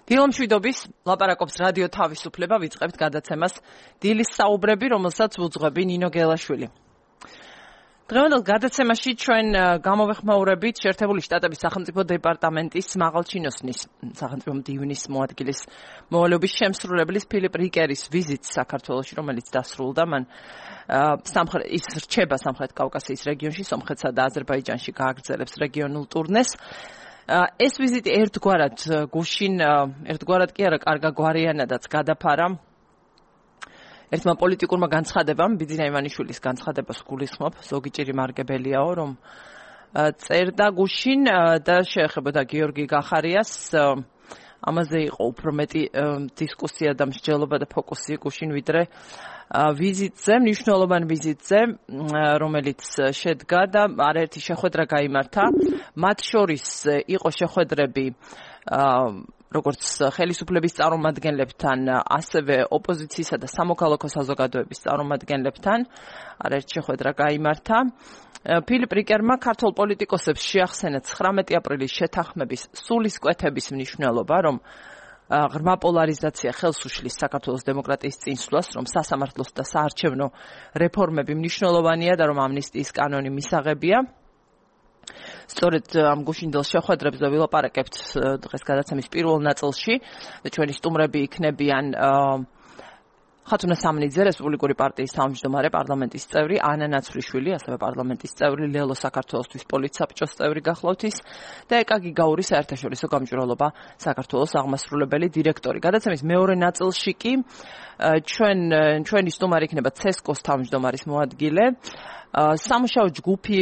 დილომშვიდობის ლაპარაკობს რადიო თავისუფლება, ვიწყებთ გადაცემას დილის საუბრები, რომელსაც უძღვები ნინო გელაშვილი. დღევანდელ გადაცემაში ჩვენ გამოვეხმაურებით შეერთებული შტატების სახელმწიფო დეპარტამენტის მაღალჩინოსნის სახელმწიფო მდივნის მოადგილის მოვალეობის შემსრულებლის ფილიპ რიკერის ვიზიტს საქართველოში, რომელიც დასრულდა. მან ის რჩება სამხრეთ კავკასიის რეგიონში, სომხეთსა და აზერბაიჯანში გააგრძელებს რეგიონულ ტურნეს. ეს ვიზიტი ერთგვარად კი არა, კარგაგვარიანადაც გადაფარა ერთმა პოლიტიკურმა განცხადებამ, ბიძინა ივანიშვილის განცხადებას გულისხმობ, ზოგი ჭირი მარგებელიაო, რომ წერდა გუშინ და შეეხებოდა გიორგი გახარიას. ამაზე იყო უფრო მეტი დისკუსია და მსჯელობა და ფოკუსი გუშინ, ვიდრე ვიზიტზე, მნიშვნელოვან ვიზიტზე, რომელიც შედგა და არაერთი შეხვედრა გაიმართა. მათ შორის იყო შეხვედრები როგორც ხელისუფლების წარმომადგენლებთან, ასევე ოპოზიციისა და სამოქალაქო საზოგადოების წარმომადგენლებთან. არაერთი შეხვედრა გაიმართა. ფილიპ რიკერმა ქართულ პოლიტიკოსებს შეახსენა 19 აპრილის შეთანხმების სულისკვეთების მნიშვნელობა, რომ ღრმა პოლარიზაცია ხელს უშლის საქართველოს დემოკრატიის წინსვლას, რომ სასამართლოს და საარჩევნო რეფორმები მნიშვნელოვანია და რომ ამნისტიის კანონი მისაღებია. სწორედ ამ გუშინდელ შეხვედრებზე ვილაპარაკებთ დღეს გადაცემის პირველ ნაწილში და ჩვენი სტუმრები იქნებიან ხათუნა სამნიძე, რესპუბლიკური პარტიის თავმჯდომარე, პარლამენტის წევრი, ანა ნაცვლიშვილი, ასევე პარლამენტის წევრი, ლელო საქართველოსთვის პოლიტსაბჭოს წევრი გახლავთ ის და ეკა გიგაური, საერთაშორისო გამჭვირვალობა საქართველოს აღმასრულებელი დირექტორი. გადაცემის მეორე ნაწილში კი ჩვენი სტუმარი იქნება ცესკოს თავმჯდომარის მოადგილე. სამუშაო ჯგუფი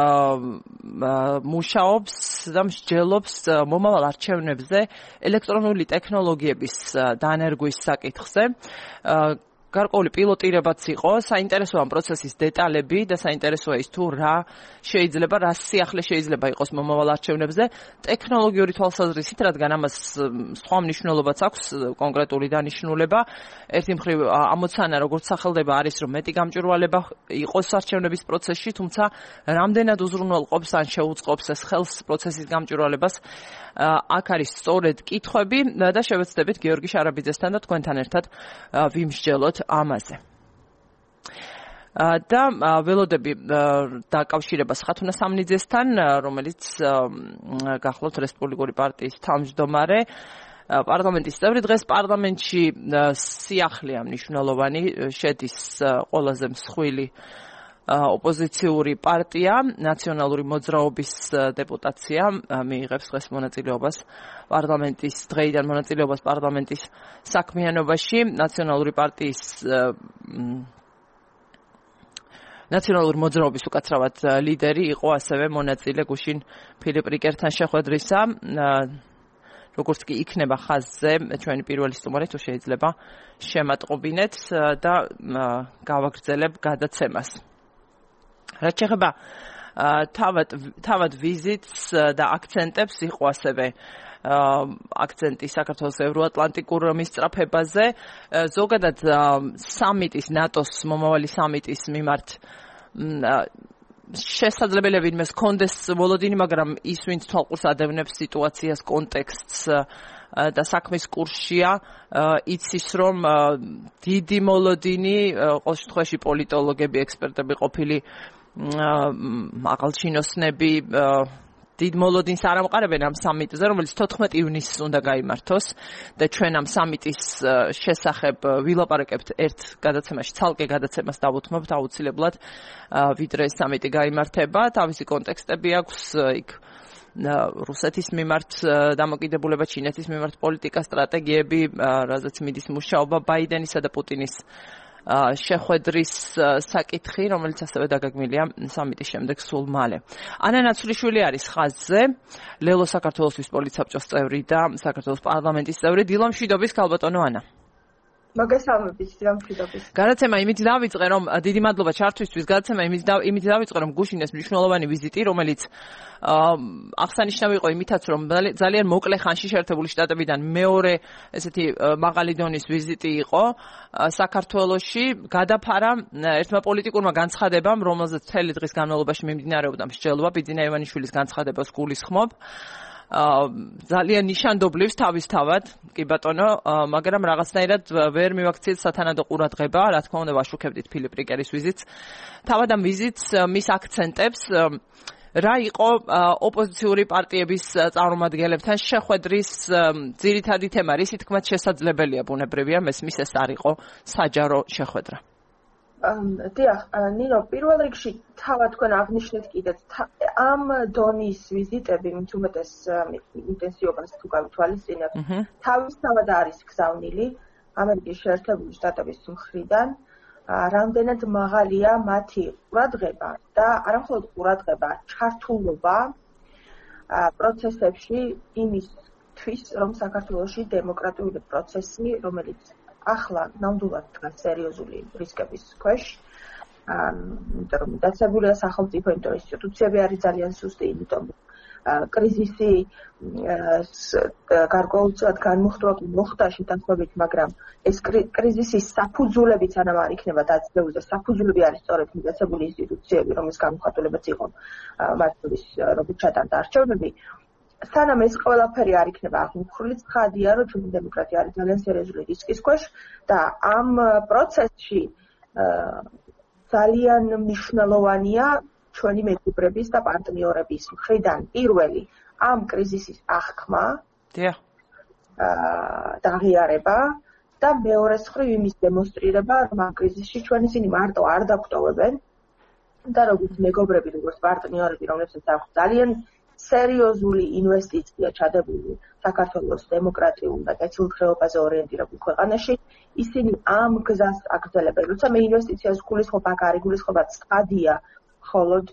მუშაობს და მსჯელობს მომავალ არჩევნებზე ელექტრონული ტექნოლოგიების დანერგვის საკითხზე. გარკვეული პილოტირებაც იყო, საინტერესოა ამ პროცესის დეტალები და საინტერესოა ის თუ რა სიახლე შეიძლება იყოს მომავალ არჩევნებზე ტექნოლოგიური თვალსაზრისით, რადგან ამას სხვა მნიშვნელობაც აქვს, კონკრეტული დანიშნულება. ერთი მხრივ ამოცანა, როგორც სახელდება, არის, რომ მეტი გამჭვირვალება იყოს არჩევნების პროცესში, თუმცა რამდენად უზრუნველყოფს ან შეუწყობს ეს ხელს პროცესის გამჭვირვალებას, აქ არის სწორედ კითხვები და შევეცდებით გიორგი შარაბიძესთან და თქვენთან ერთად ვიმსჯელოთ ამაზე. და ველოდები დაკავშირებას ხათუნა სამნიძესთან, რომელიც გახლავთ რესპუბლიკური პარტიის თავმჯდომარე, პარლამენტის წევრი. დღეს პარლამენტში სიახლეა მნიშვნელოვანი, შედის ყველაზე მსხვილი ოპოზიციური პარტია, ნაციონალური მოძრაობის დეპუტაცია მიიღებს დღეს მონაწილეობას პარლამენტის დღეიდან მონაწილეობას პარლამენტის საქმიანობაში. ნაციონალური მოძრაობის უკაცრავად ლიდერი იყო ასევე მონაწილე გუშინ ფილიპ რიკერთან შეხვედრისა. როგორც კი იქნება ხაზზე ჩვენი პირველი სტუმარი, თუ შეიძლება შემატყობინეთ და გავაგრძელებ გადაცემას. რაც შეეხება თავად ვიზიტს და აქცენტებს, იყო ასევე აქცენტი საქართველოს ევროატლანტიკურ მისწრაფებაზე. ზოგადად სამიტის, ნატოს მომავალი სამიტის მიმართ შესაძლებელია ვინმეს ჰქონდეს მოლოდინი, მაგრამ ის, ვინც თვალყურს ადევნებს სიტუაციას, კონტექსტს და საქმის კურსშია, იცის, რომ დიდი მოლოდინი, ყოველ შემთხვევაში პოლიტოლოგები, ექსპერტები ყოფილი მაღალჩინოსნები დიდ მოლოდინს არ ამყარებენ ამ სამიტზე, რომელიც 14 ივნისს უნდა გაიმართოს და ჩვენ ამ სამიტის შესახებ ვილაპარაკებთ ერთ გადაცემაში, ცალკე გადაცემას დავუთმობთ აუცილებლად, ვიდრე ეს სამიტი გაიმართება. თავისი კონტექსტები აქვს, იქ რუსეთის მიმართ დამოკიდებულება, ჩინეთის მიმართ პოლიტიკა, სტრატეგიები, რაზეც მიდის მუშაობა ბაიდენისა და პუტინის შეხვედრის საკითხი, რომელიც ასევე დაგეგმილია სამიტის შემდეგ სულ მალე. ანა ნაცვლიშვილი არის ხაზზე, ლელო საქართველოსთვის პოლიტსაბჭოს წევრი და საქართველოს პარლამენტის წევრი. დილომშვიდობის, ქალბატონო ანა. მოგესალმებით, დილომშვიდობის. გადაცემა იმით დავიწყე, რომ დიდი მადლობა ჩართვისთვის. გადაცემა იმით დავიწყე, რომ გუშინ ეს მნიშვნელოვანი ვიზიტი, რომელიც აღსანიშნავი იყო იმითაც, რომ ძალიან მოკლე ხანში შეერთებული შტატებიდან მეორე ესეთი მაღალი დონის ვიზიტი იყო საქართველოში, გადაფარა ერთმა პოლიტიკურმა განცხადებამ, რომელზეც მთელი დღის განმავლობაში მიმდინარეობდა მსჯელობა, ბიძინა ივანიშვილის განცხადებას გულისხმობ. ძალიან ნიშანდობლივს თავისთავად, კი ბატონო, მაგრამ რაღაცნაირად ვერ მივაქციეთ სათანადო ყურადღება, რა თქმა უნდა, ვაშუქებდით ფილიპ რიკერის ვიზიტს. თავად ამ ვიზიტს მის აქცენტებს რა იყო ოპოზიციური პარტიების წარმომადგენლებთან შეხვედრის ძირითადი თემა, რისი თქმაც შესაძლებელია ბუნებრივია, მესმის ეს არ იყო საჯარო შეხვედრა. დიახ, ნინო, პირველ რიგში თავად თქვენ აღნიშნეთ კიდეც ამ დონის ვიზიტები, მით უმეტეს ინტენსივობას თუ გავითვალისწინებთ, თავისთავად არის გზავნილი ამერიკის შეერთებული შტატების მხრიდან, რამდენად მაღალია მათი ყურადღება და არა მხოლოდ ყურადღება, ჩართულობა პროცესებში იმისთვის, რომ საქართველოში დემოკრატიული პროცესი, რომელიც ახლა ნამდვილად დგას სერიოზული რისკების ქვეშ, იმიტომ რომ დაცებულია სახელმწიფო, იმიტომ რომ ინსტიტუციები არის ძალიან სუსტი, იმიტომ კრიზისი გარკვეულწილად მოხდა შეთანხმებით, მაგრამ ეს კრიზისის საფუძვლებიც ანამ არ იქნება დაწეული და საფუძვლები არის სწორედ მიღებული ინსტიტუციები, რომლის გამოხატულებაც იყო მართლობის როგორც ჩატარდა არჩევნები. სანამ ეს ყველაფერი არ იქნება აღმოფხვრილი, ცხადია, რომ ჩვენი დემოკრატია არის ძალიან სერიოზული რისკის ქვეშ და ამ პროცესში ძალიან მნიშვნელოვანია ჩვენი მეგობრების და პარტნიორების მხრიდან პირველი ამ კრიზისის აღქმა და აღიარება და მეორე მხრივ იმის დემონსტრირება, რომ ამ კრიზისში ჩვენ ისინი მარტო არ დაგვტოვებენ და როგორც მეგობრები, როგორც პარტნიორები, რომლებსაც აქვს ძალიან სერიოზული ინვესტიცია ჩადებული საქართველოს დემოკრატიულ და კეთილდღეობაზე ორიენტირებულ ქვეყანაში, ისინი ამ გზას აგრძელებენ. როცა მე ინვესტიციას გულისხმობ, აქ არ იგულისხმობა ცხადია მხოლოდ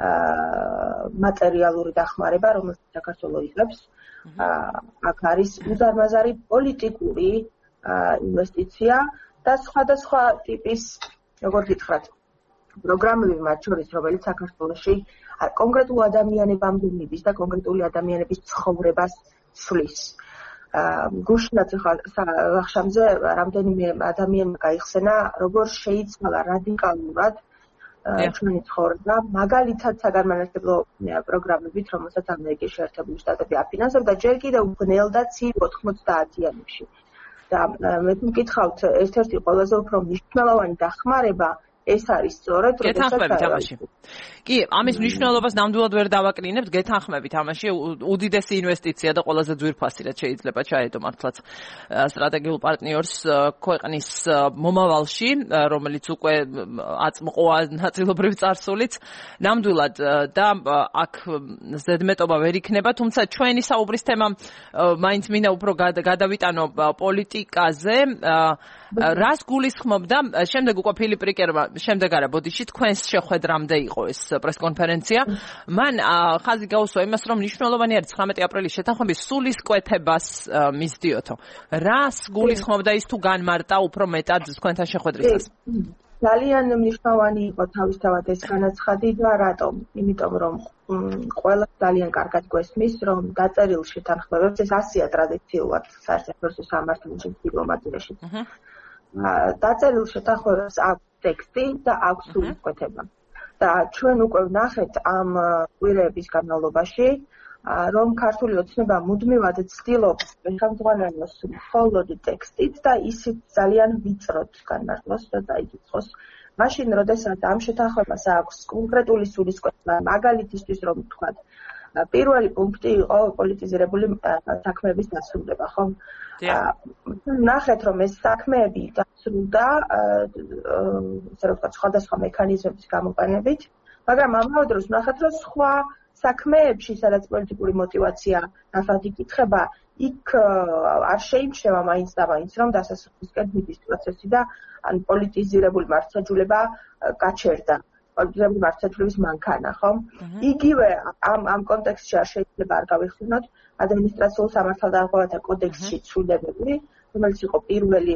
მატერიალური დახმარება, რომელსაც საქართველო იღებს. აქ არის უზარმაზარი პოლიტიკური ინვესტიცია და სხვადასხვა ტიპის, როგორ გითხრათ, პროგრამები მათ შორის, რომელიც საქართველოში კონკრეტულ ადამიანებამდე მიდის და კონკრეტული ადამიანების ცხოვრებას ცვლის. გუშინაც ახშამზე რამდენიმე ადამიანმა გაიხსენა, როგორ შეიცვალა რადიკალურად ჩვენი ცხოვრება, მაგალითად საგანმანათლებლო პროგრამებით, რომელსაც ამერიკის შეერთებული შტატები აფინანსებდა, ჯერ კიდევ ბნელ და ცივ 90-იანებში. და მე მკითხავთ, ერთ-ერთი ყველაზე უფრო მნიშვნელოვანი დახმარება ეს არის სწორედ გეთანხმებით ამაში. კი, ამის მნიშვნელობას ნამდვილად ვერ დავაკრინებთ, გეთანხმებით ამაში უდიდესი ინვესტიცია და ყველაზე ძვირფასი რაც შეიძლება ჩაედო მართლაც სტრატეგიულ პარტნიორს ქვეყნის მომავალში, რომელიც უკვე აწმყოა ნაწილობრივ წარსულიც, ნამდვილად და აქ ზედმეტობა ვერ იქნება, თუმცა ჩვენი საუბრის თემა მაინც მინდა უფრო გადავიტანო პოლიტიკაზე, რას გულისხმობდა, შემდეგ უკვე ფილიპ რიკერმა შემდეგ არა ბოდიში თქვენს შეხვედრამდე იყო ეს პრესკონფერენცია. მან ხაზი გაუსვა იმას, რომ მნიშვნელოვანი არის 19 აპრილის შეთანხმების სულისკვეთებას მისდიოთო. რას გულისხმობდა ის თუ განმარტა უფრო მეტად თქვენთან შეხვედრისას? ძალიან მნიშვნელოვანი იყო თავისთავად ეს განაცხადი და რატომ? იმიტომ რომ ყველა ძალიან კარგად გვესმის, რომ დაწერილ შეთანხმებებს ეს ასია ტრადიციულად საერთაშორისო სამართლოში დიპლომატიაში. დაწერილ შეთანხმებებს აქვს ტექსტი და აქვს სულისკვეთება. და ჩვენ უკვე ვნახეთ ამ კვირების განმავლობაში, რომ ქართული ოცნება მუდმივად ცდილობს ხელმძღვანელოს მხოლოდ ტექსტით და ისიც ძალიან ვიწროდ განმარტოს და დაიკითხოს. მაშინ, როდესაც ამ შეთანხმებას აქვს კონკრეტული სულისკვეთება, მაგალითისთვის რომ ვთქვათ, პირველი პუნქტი იყო პოლიტიზირებული საქმეების დასრულება, ხო? ნახეთ, რომ ეს საქმეები დასრულდა, ასე რომ ვთქვათ, სხვადასხვა მექანიზმების გამოყენებით, მაგრამ ამავე დროს ნახეთ, რომ სხვა საქმეებში, სადაც პოლიტიკური мотиваცია ნახად იკითხება, იქ არ შეიმჩნევა მაინც და მაინც რომ დასასრულისკენ მიდის პროცესი და ან პოლიტიზირებული მართლმსაჯულება გაჩერდა. პოლიტიზირებული მართლმსაჯულების მანქანა, ხო? იგივე ამ კონტექსტში არ შეიძლება არ გავიხსენოთ ადმინისტრაციულ სამართალდამხმარებელთა კოდექსში ცვლილებები, რომელიც იყო პირველი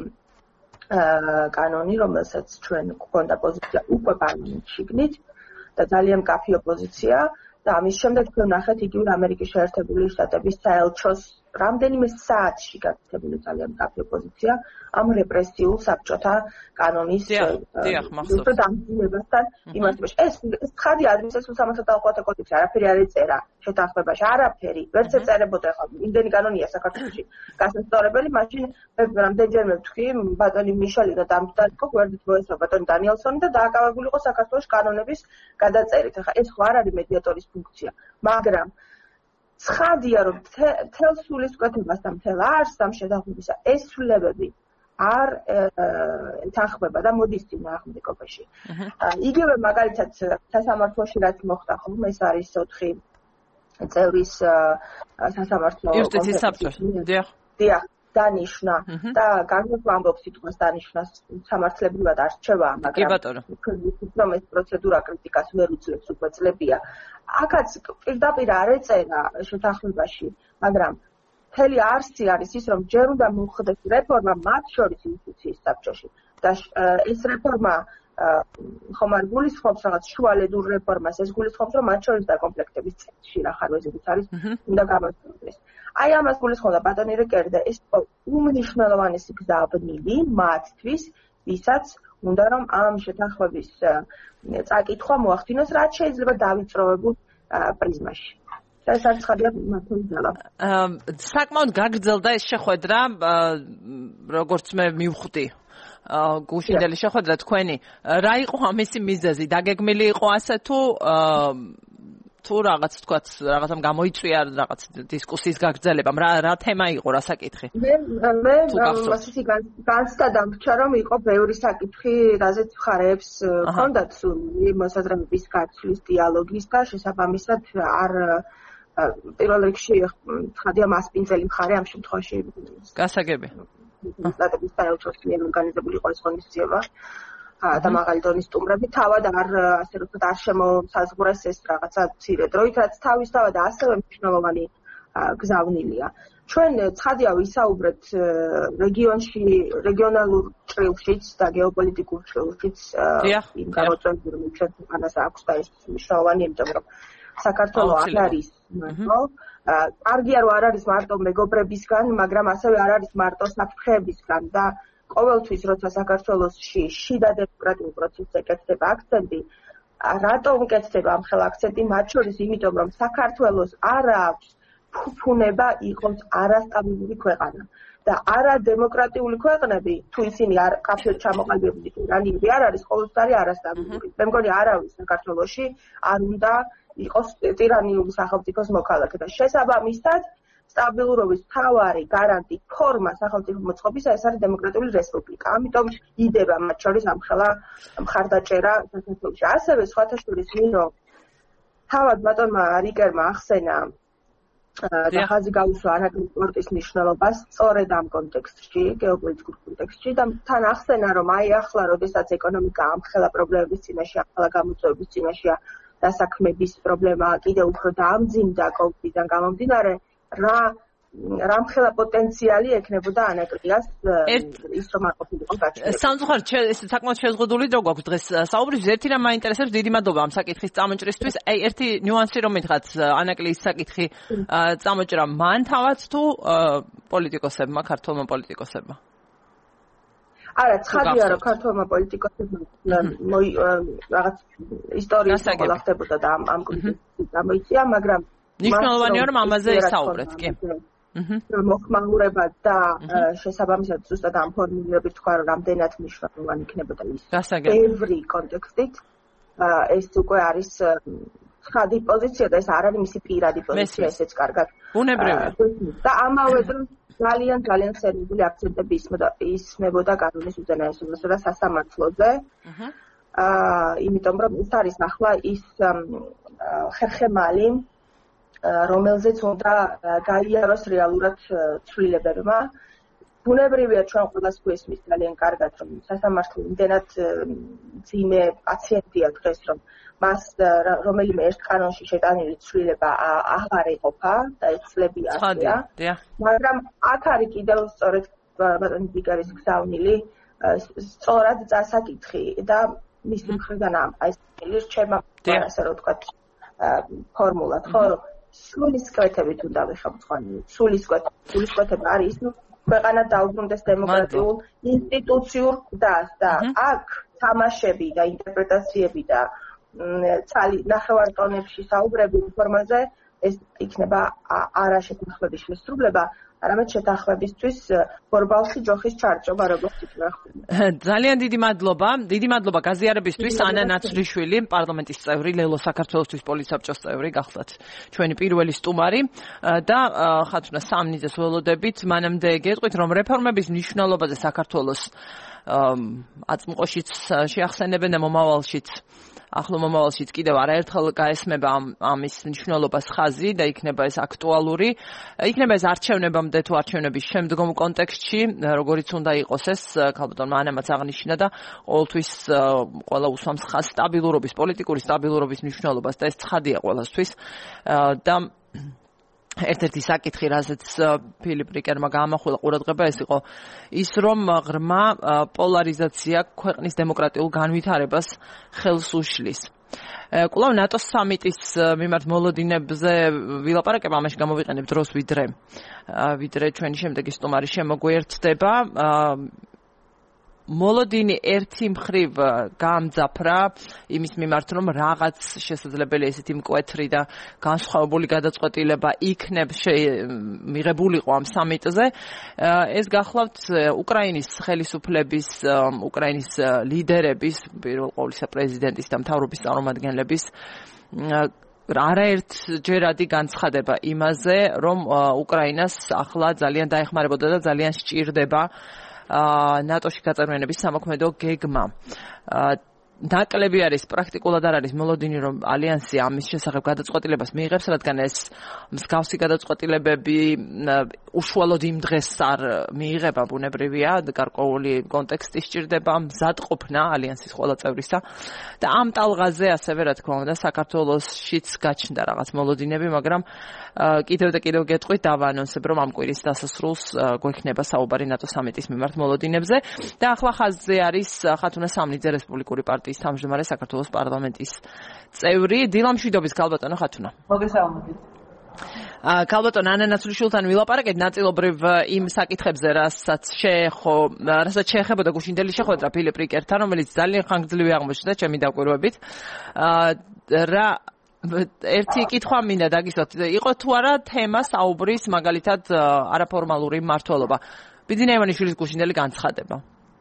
კანონი, რომელსაც ჩვენ გვქონდა პოზიცია უკვე პარლამენტში გნით და ძალიან მკაფიო პოზიცია და ამის შემდეგ ჩვენ ნახეთ იგივე ამერიკის შეერთებული შტატების საელჩოს რამდენიმე საათში გაკეთებული ძალიან მკაფიო პოზიცია ამ რეპრესიულ საბჭოთა კანონის დამძიმებასთან იმასობაში. ეს ცხადი ადმინისტრაციულ სამართალდაუხმოვანთა კოდექსში არაფერი არ ეწერა შეთანხმებაში, არაფერი. ვერც ეწერებოდა ახლა იმდენი კანონია საქართველოში გასასწორებელი, მაშინ მე რამდენჯერმე ვთქვი, ბატონი მიშელინა დამტარიყო, გვერდით მოესწრო ბატონი დანიელსონი და დააკავებული იყო საქართველოს კანონების გადაწერით. ახლა ეს ხო არ არის მედიატორის ფუნქცია, მაგრამ ცხადია, რომ მთელ სულისკვეთებას და მთელ არსს ამ შეთანხმებისა ეს ცვლილებები არ ეთანხმება და მოდის წინააღმდეგობაში. იგივე მაგალითად სასამართლოში რაც მოხდა ხომ, ეს არის 4 წევრის სასამართლო იუსტიციის საბჭოში. დიახ, დანიშნა და განსხვავ ამბობს სიტყვას დანიშნას სამართლებრივად არჩევა, მაგრამ რომ ეს პროცედურა კრიტიკას ვერ უძლებს უკვე წლებია. აქაც პირდაპირ არ ეწერა შეთანხმებაში, მაგრამ მთელი არსი არის ის, რომ ჯერ უნდა მოხდეს რეფორმა მათ შორის იუსტიციის საბჭოში და ეს რეფორმა ხომ არ გულისხმობს რაღაც შუალედურ რეფორმას, ეს გულისხმობს, რომ მათ შორის დაკომპლექტების წესში რა ხარვეზებიც არის, უნდა გამოსწორდეს. აი ამას გულისხმობდა ბატონი რეკერდა, ეს უმნიშვნელოვანესი გზავნილი მათთვის, ვისაც უნდა რომ ამ შეთანხმების წაკითხვა მოახდინოს, რაც შეიძლება დავიწროვებულ პრიზმაში. ეს არის ხადია მართალი ძალა. საკმაოდ გაგრძელდა ეს შეხვედრა, როგორც მე მივხვდი. გუშინდელი შეხვედრა თქვენი, რა იყო ამისი მიზეზი? დაგეგმილი იყო ასე თუ რაღაც თქვათ, რაღაცამ გამოიწვია რაღაც დისკუსიის გაგრძელებამ, რა თემა იყო, რა საკითხი? მე მასეთი განცდა დამრჩა, რომ იყო ბევრი საკითხი, რაზეც მხარეებს ჰქონდათ სული მოსაზრებების გაცვლის დიალოგის და შესაბამისად არ პირველ რიგში ხადია მასპინძელი მხარე ამ შემთხვევაში გასაგები. სტატების საერთოს მიერ ორგანიზებული იყო ეს ღონისძიება და მაღალი დონის სტუმრები თავად ასე რომ არ შემოსაზღვრეს ეს რაღაცა მცირე დროით, რაც თავისთავად ასევე მნიშვნელოვანი გზავნილია. ჩვენ ცხადია ვისაუბრეთ რეგიონში, რეგიონალურ ჭრილშიც და გეოპოლიტიკურ ჭრილშიც იმ გამოწვევები, რომ ჩვენ ქვეყანას აქვს და ეს მნიშვნელოვანი, იმიტომ რომ საქართველოს არ არის მარტო კარგია რომ არ არის მარტო მეგობრებისგან, მაგრამ ასევე არ არის მარტო საფრთხეებისგან და ყოველთვის როცა საქართველოსში შიდა დემოკრატიულ პროცესზე კეთდება აქცენტი, რატომ კეთდება ამ ხელ აქცენტი? მათ შორის იმიტომ რომ საქართველოს არ აქვს ფუფუნება იყოს არასტაბილური ქვეყანა და არადემოკრატიული ქვეყნები თუ ისინი არ კაფეში ჩამოყალიბებული ტირანიები არ არის ყოველთვის არასტაბილური. მე მგონი არავის საქართველოში არ უნდა იყოს ტირანიული სახელმწიფოს მოქალაქე და შესაბამისად სტაბილურობის მთავარი გარანტი ფორმა სახელმწიფო მოწყობისა ეს არის დემოკრატიული რესპუბლიკა. ამიტომ იდება მათ შორის ამხელა მხარდაჭერა საქართველოში. ასევე სხვათა შორის მინო თავად ბატონმა რიკერმა ახსენა და ხაზი გაუსვა არაკლი სპორტის მნიშვნელობას სწორედ ამ კონტექსტში, გეოპოლიტიკურ კონტექსტში და თან ახსენა რომ აი ახლა როდესაც ეკონომიკა ამხელა პრობლემების წინაშეა, ამხელა გამოწვევების წინაშეა დასაქმების პრობლემა კიდევ უფრო დაამძიმდა კოვიდიდან გამომდინარე, რამხელა პოტენციალი ექნებოდა ანაკრიას ის რომ არ ყოფილიყო გაჩვენებული. სამწუხაროდ ეს საკმაოდ შეზღუდული დრო გვაქვს დღეს საუბრის. ერთი რამ მაინტერესებს, დიდი მადლობა ამ საკითხის წამოჭრისთვის. აი ერთი ნიუანსი რომ მითხრათ, ანაკლის საკითხი წამოჭრა მან თავად თუ პოლიტიკოსებმა, ქართველმა პოლიტიკოსებმა? არა, ცხადია რომ ქართველმა პოლიტიკოსებმა რაღაც ისტორიის მოყოლა ხდებოდა და ამ კონტექსტში გამოიწია, მაგრამ ნიშნულოვანია რომ ამაზე ესაუბრეთ, კი. მოხმაურება და შესაბამისად ზუსტად ამ ფორმულირებით თქვა რომ რამდენად მნიშვნელოვანი იქნებოდა ის ბევრი კონტექსტით ეს უკვე არის ცხადი პოზიცია და ეს არ არის მისი პირადი პოზიცია, ესეც კარგად ბუნებრივია და ამავე დროს ძალიან სერიოზული აქცენტები ისმებოდა კანონის უზენაესობასა და სასამართლოზე. იმიტომ რომ ეს არის ახლა ის ხერხემალი რომელზეც უნდა გაიაროს რეალურად ცვლილებებმა. ბუნებრივია ჩვენ ყველას გვესმის ძალიან კარგად რომ სასამართლო იმდენად ძიმე პაციენტია დღეს რომ მას რომელიმე ერთ კანონში შეტანილი ცვლილება აღარ ეყოფა და ეს წლები ასეა. მაგრამ აქ არის კიდევ სწორედ ბატონი ბიგარის გზავნილი სწორად წასაკითხი და მისი მხრიდან აი ეს რჩება ასე რომ ვთქვათ ფორმულად, ხო? სულისკვეთებით უნდა ვიხმოვანი. სულისკვეთება არის ის, ქვეყანა დაუბრუნდეს დემოკრატიულ ინსტიტუციურ ყდას და აქ თამაშები და ინტერპრეტაციები და ნახევარტონებში საუბრები ფორმაზე ეს იქნება არა შეთანხმების შესრულება, არამედ შეთანხმებისთვის ბორბალში ჯოხის ჩარჭობა, როგორც იქნება ხდება. ძალიან დიდი მადლობა გაზიარებისთვის. ანა ნაცრიშვილი, პარლამენტის წევრი, ლელო საქართველოსთვის პოლიტსაბჭოს წევრი, გახლდათ ჩვენი პირველი სტუმარი და ხათუნა სამნიძეს ველოდებით. მანამდე გეტყვით, რომ რეფორმების მნიშვნელობაზე საქართველოს აწმყოშიც შეახსენებენ და ახლო მომავალშიც კიდევ არაერთხელ გაესმება ამის მნიშვნელობას ხაზი და იქნება ეს აქტუალური. იქნება ეს არჩევნებამდე თუ არჩევნების შემდგომ კონტექსტში, როგორიც უნდა იყოს ეს, ქალბატონმა ანამაც აღნიშნა და ყოველთვის ყველა უსვამს ხაზს სტაბილურობის, პოლიტიკური სტაბილურობის მნიშვნელობას და ეს ცხადია ყველასთვის და ერთ-ერთი საკითხი, რაზეც ფილიპ რიკერმა გაამახვილა ყურადღება, ეს იყო ის, რომ ღრმა პოლარიზაცია ქვეყნის დემოკრატიულ განვითარებას ხელს უშლის. კვლავ ნატოს სამიტის მიმართ მოლოდინებზე ვილაპარაკებ, ამაში გამოვიყენებ დროს, ვიდრე ჩვენი შემდეგი სტუმარი შემოგვიერთდება. მოლოდინი ერთი მხრივ გაამძაფრა იმის მიმართ, რომ რაღაც შესაძლებელია ესეთი მკვეთრი და განსხვავებული გადაწყვეტილება იქნებ მიღებულიყო ამ სამიტზე. ეს გახლავთ უკრაინის ხელისუფლების, უკრაინის ლიდერების, პირველ ყოვლისა პრეზიდენტის და მთავრობის წარმომადგენლების არაერთჯერადი განცხადება იმაზე, რომ უკრაინას ახლა ძალიან დაეხმარებოდა და ძალიან სჭირდება ნატოში გაწევრიანების სამოქმედო გეგმა. ნაკლები არის, პრაქტიკულად არ არის მოლოდინი, რომ ალიანსი ამის შესახებ გადაწყვეტილებას მიიღებს, რადგან ეს მსგავსი გადაწყვეტილებები უშუალოდ იმ დღეს არ მიიღება, ბუნებრივია, გარკვეული კონტექსტი სჭირდება მზადყოფნა ალიანსის ყველა წევრისა და ამ ტალღაზე ასევე, რა თქმა უნდა, საქართველოსშიც გაჩნდა რაღაც მოლოდინები, მაგრამ კიდევ და კიდევ გეტყვით, დავაანონსებ, რომ ამ კვირის დასასრულს გვექნება საუბარი ნატო სამიტის მიმართ მოლოდინებზე და ახლა ხაზზე არის ხათუნა სამნიძე რესპუბლიკური პარტიის თავმჯდომარე, საქართველოს პარლამენტის წევრი. დილამშვიდობის, ქალბატონო ხათუნა. მოგესალმებით. ქალბატონ ანა ნაცრიშვილთან ვილაპარაკეთ ნაწილობრივ იმ საკითხებზე, რასაც შეეხებოდა გუშინდელი შეხვედრა ფილიპ რიკერთან, რომელიც ძალიან ხანგრძლივი აღმოჩნდა ჩემი დაკვირვებით. ერთი კითხვა მინდა დაგისვათ, იყო თუ არა თემა საუბრის მაგალითად არაფორმალური მმართველობა. ბიძინა ივანიშვილის გუშინდელი განცხადება.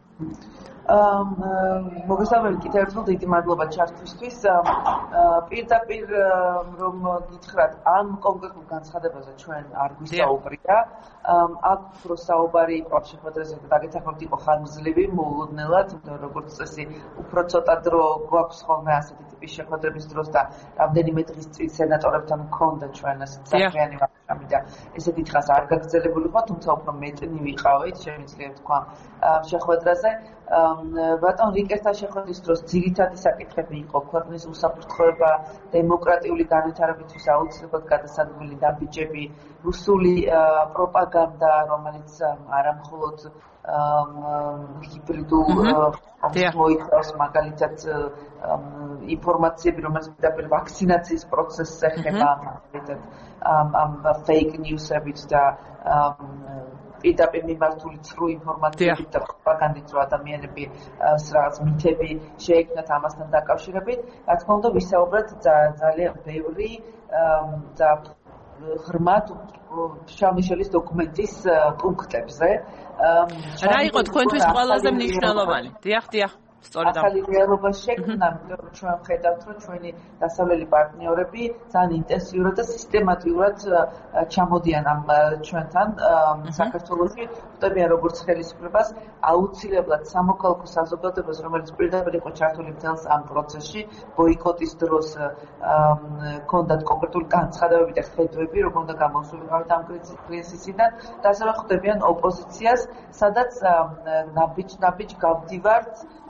მოგესალმებით კიდევ ერთხელ, დიდი მადლობა ჩართვისთვის. პირდაპირ რომ გითხრათ, ამ კონკრეტულ განცხადებაზე ჩვენ არ გვისაუბრია. აქ უფრო საუბარი იყო შეხვედრაზე და დაგეთახმებით იყო ხანგრძლივი, მოულოდნელად, როგორც წესი, უფრო ცოტა დრო გვაქვს ხოლმე ასეთი ტიპის შეხვედრების დროს და რამდენიმე დღის წინ სენატორებთან მქონდა ჩვენ ასეთ საქმიანი ვარშავი და ესეთი დღეს არ გაგრძელებული იყო, თუმცა უფრო მეტნი ვიყავით, შემიძლია ვთქვა შეხვედრაზე. ბატონ რიკერთან შეხვედრის დროს ძირითადი საკითხები იყო ქვეყნის უსაფრთხოება, დემოკრატიული განვითარებისთვის აუცილებლად გადასადგმელი დაბიჯები, რუსული პროპაგანდა, რომელიც არამხოლოდ ჰიბრიდულ მოიცავს, მაგალითად ინფორმაციები, რომელიც პირდაპირ ვაქცინაციის პროცესს ეხება, მაგალითად ამ fake news-ებით და პირდაპირ მიმართული ცრუ ინფორმაციებით და პროპაგანდით, რომ ადამიანები რაღაც მითები შეექმნათ ამასთან დაკავშირებით. რა თქმა უნდა, ვისაუბრეთ ძალიან ბევრი და ღრმად შავ-ნიშელის დოკუმენტის პუნქტებზე. რა იყო თქვენთვის ყველაზე მნიშვნელოვანი? დიახ. ახალი რეალობა შექმნა, რომ ჩვენ ხედავთ, რომ ჩვენი დასავლელი პარტნიორები ძალიან ინტენსიურად და სისტემატურად ჩამოდიან ამ ჩვენთან საქართველოში, ხვდებიან როგორც ხელისუფლებას, აუცილებლად სამოქალაქო საზოგადოებას, რომელიც პირდაპირ იყო ჩართული მთელს ამ პროცესში, ბოიკოტის დროს ჰქონდათ კონკრეტული განცხადებები და ხედვები, როგორ უნდა გამოსულიყავით ამ კრიზისიდან, და ასევე ხვდებიან ოპოზიციას, სადაც ნაბიჯ გავდივართ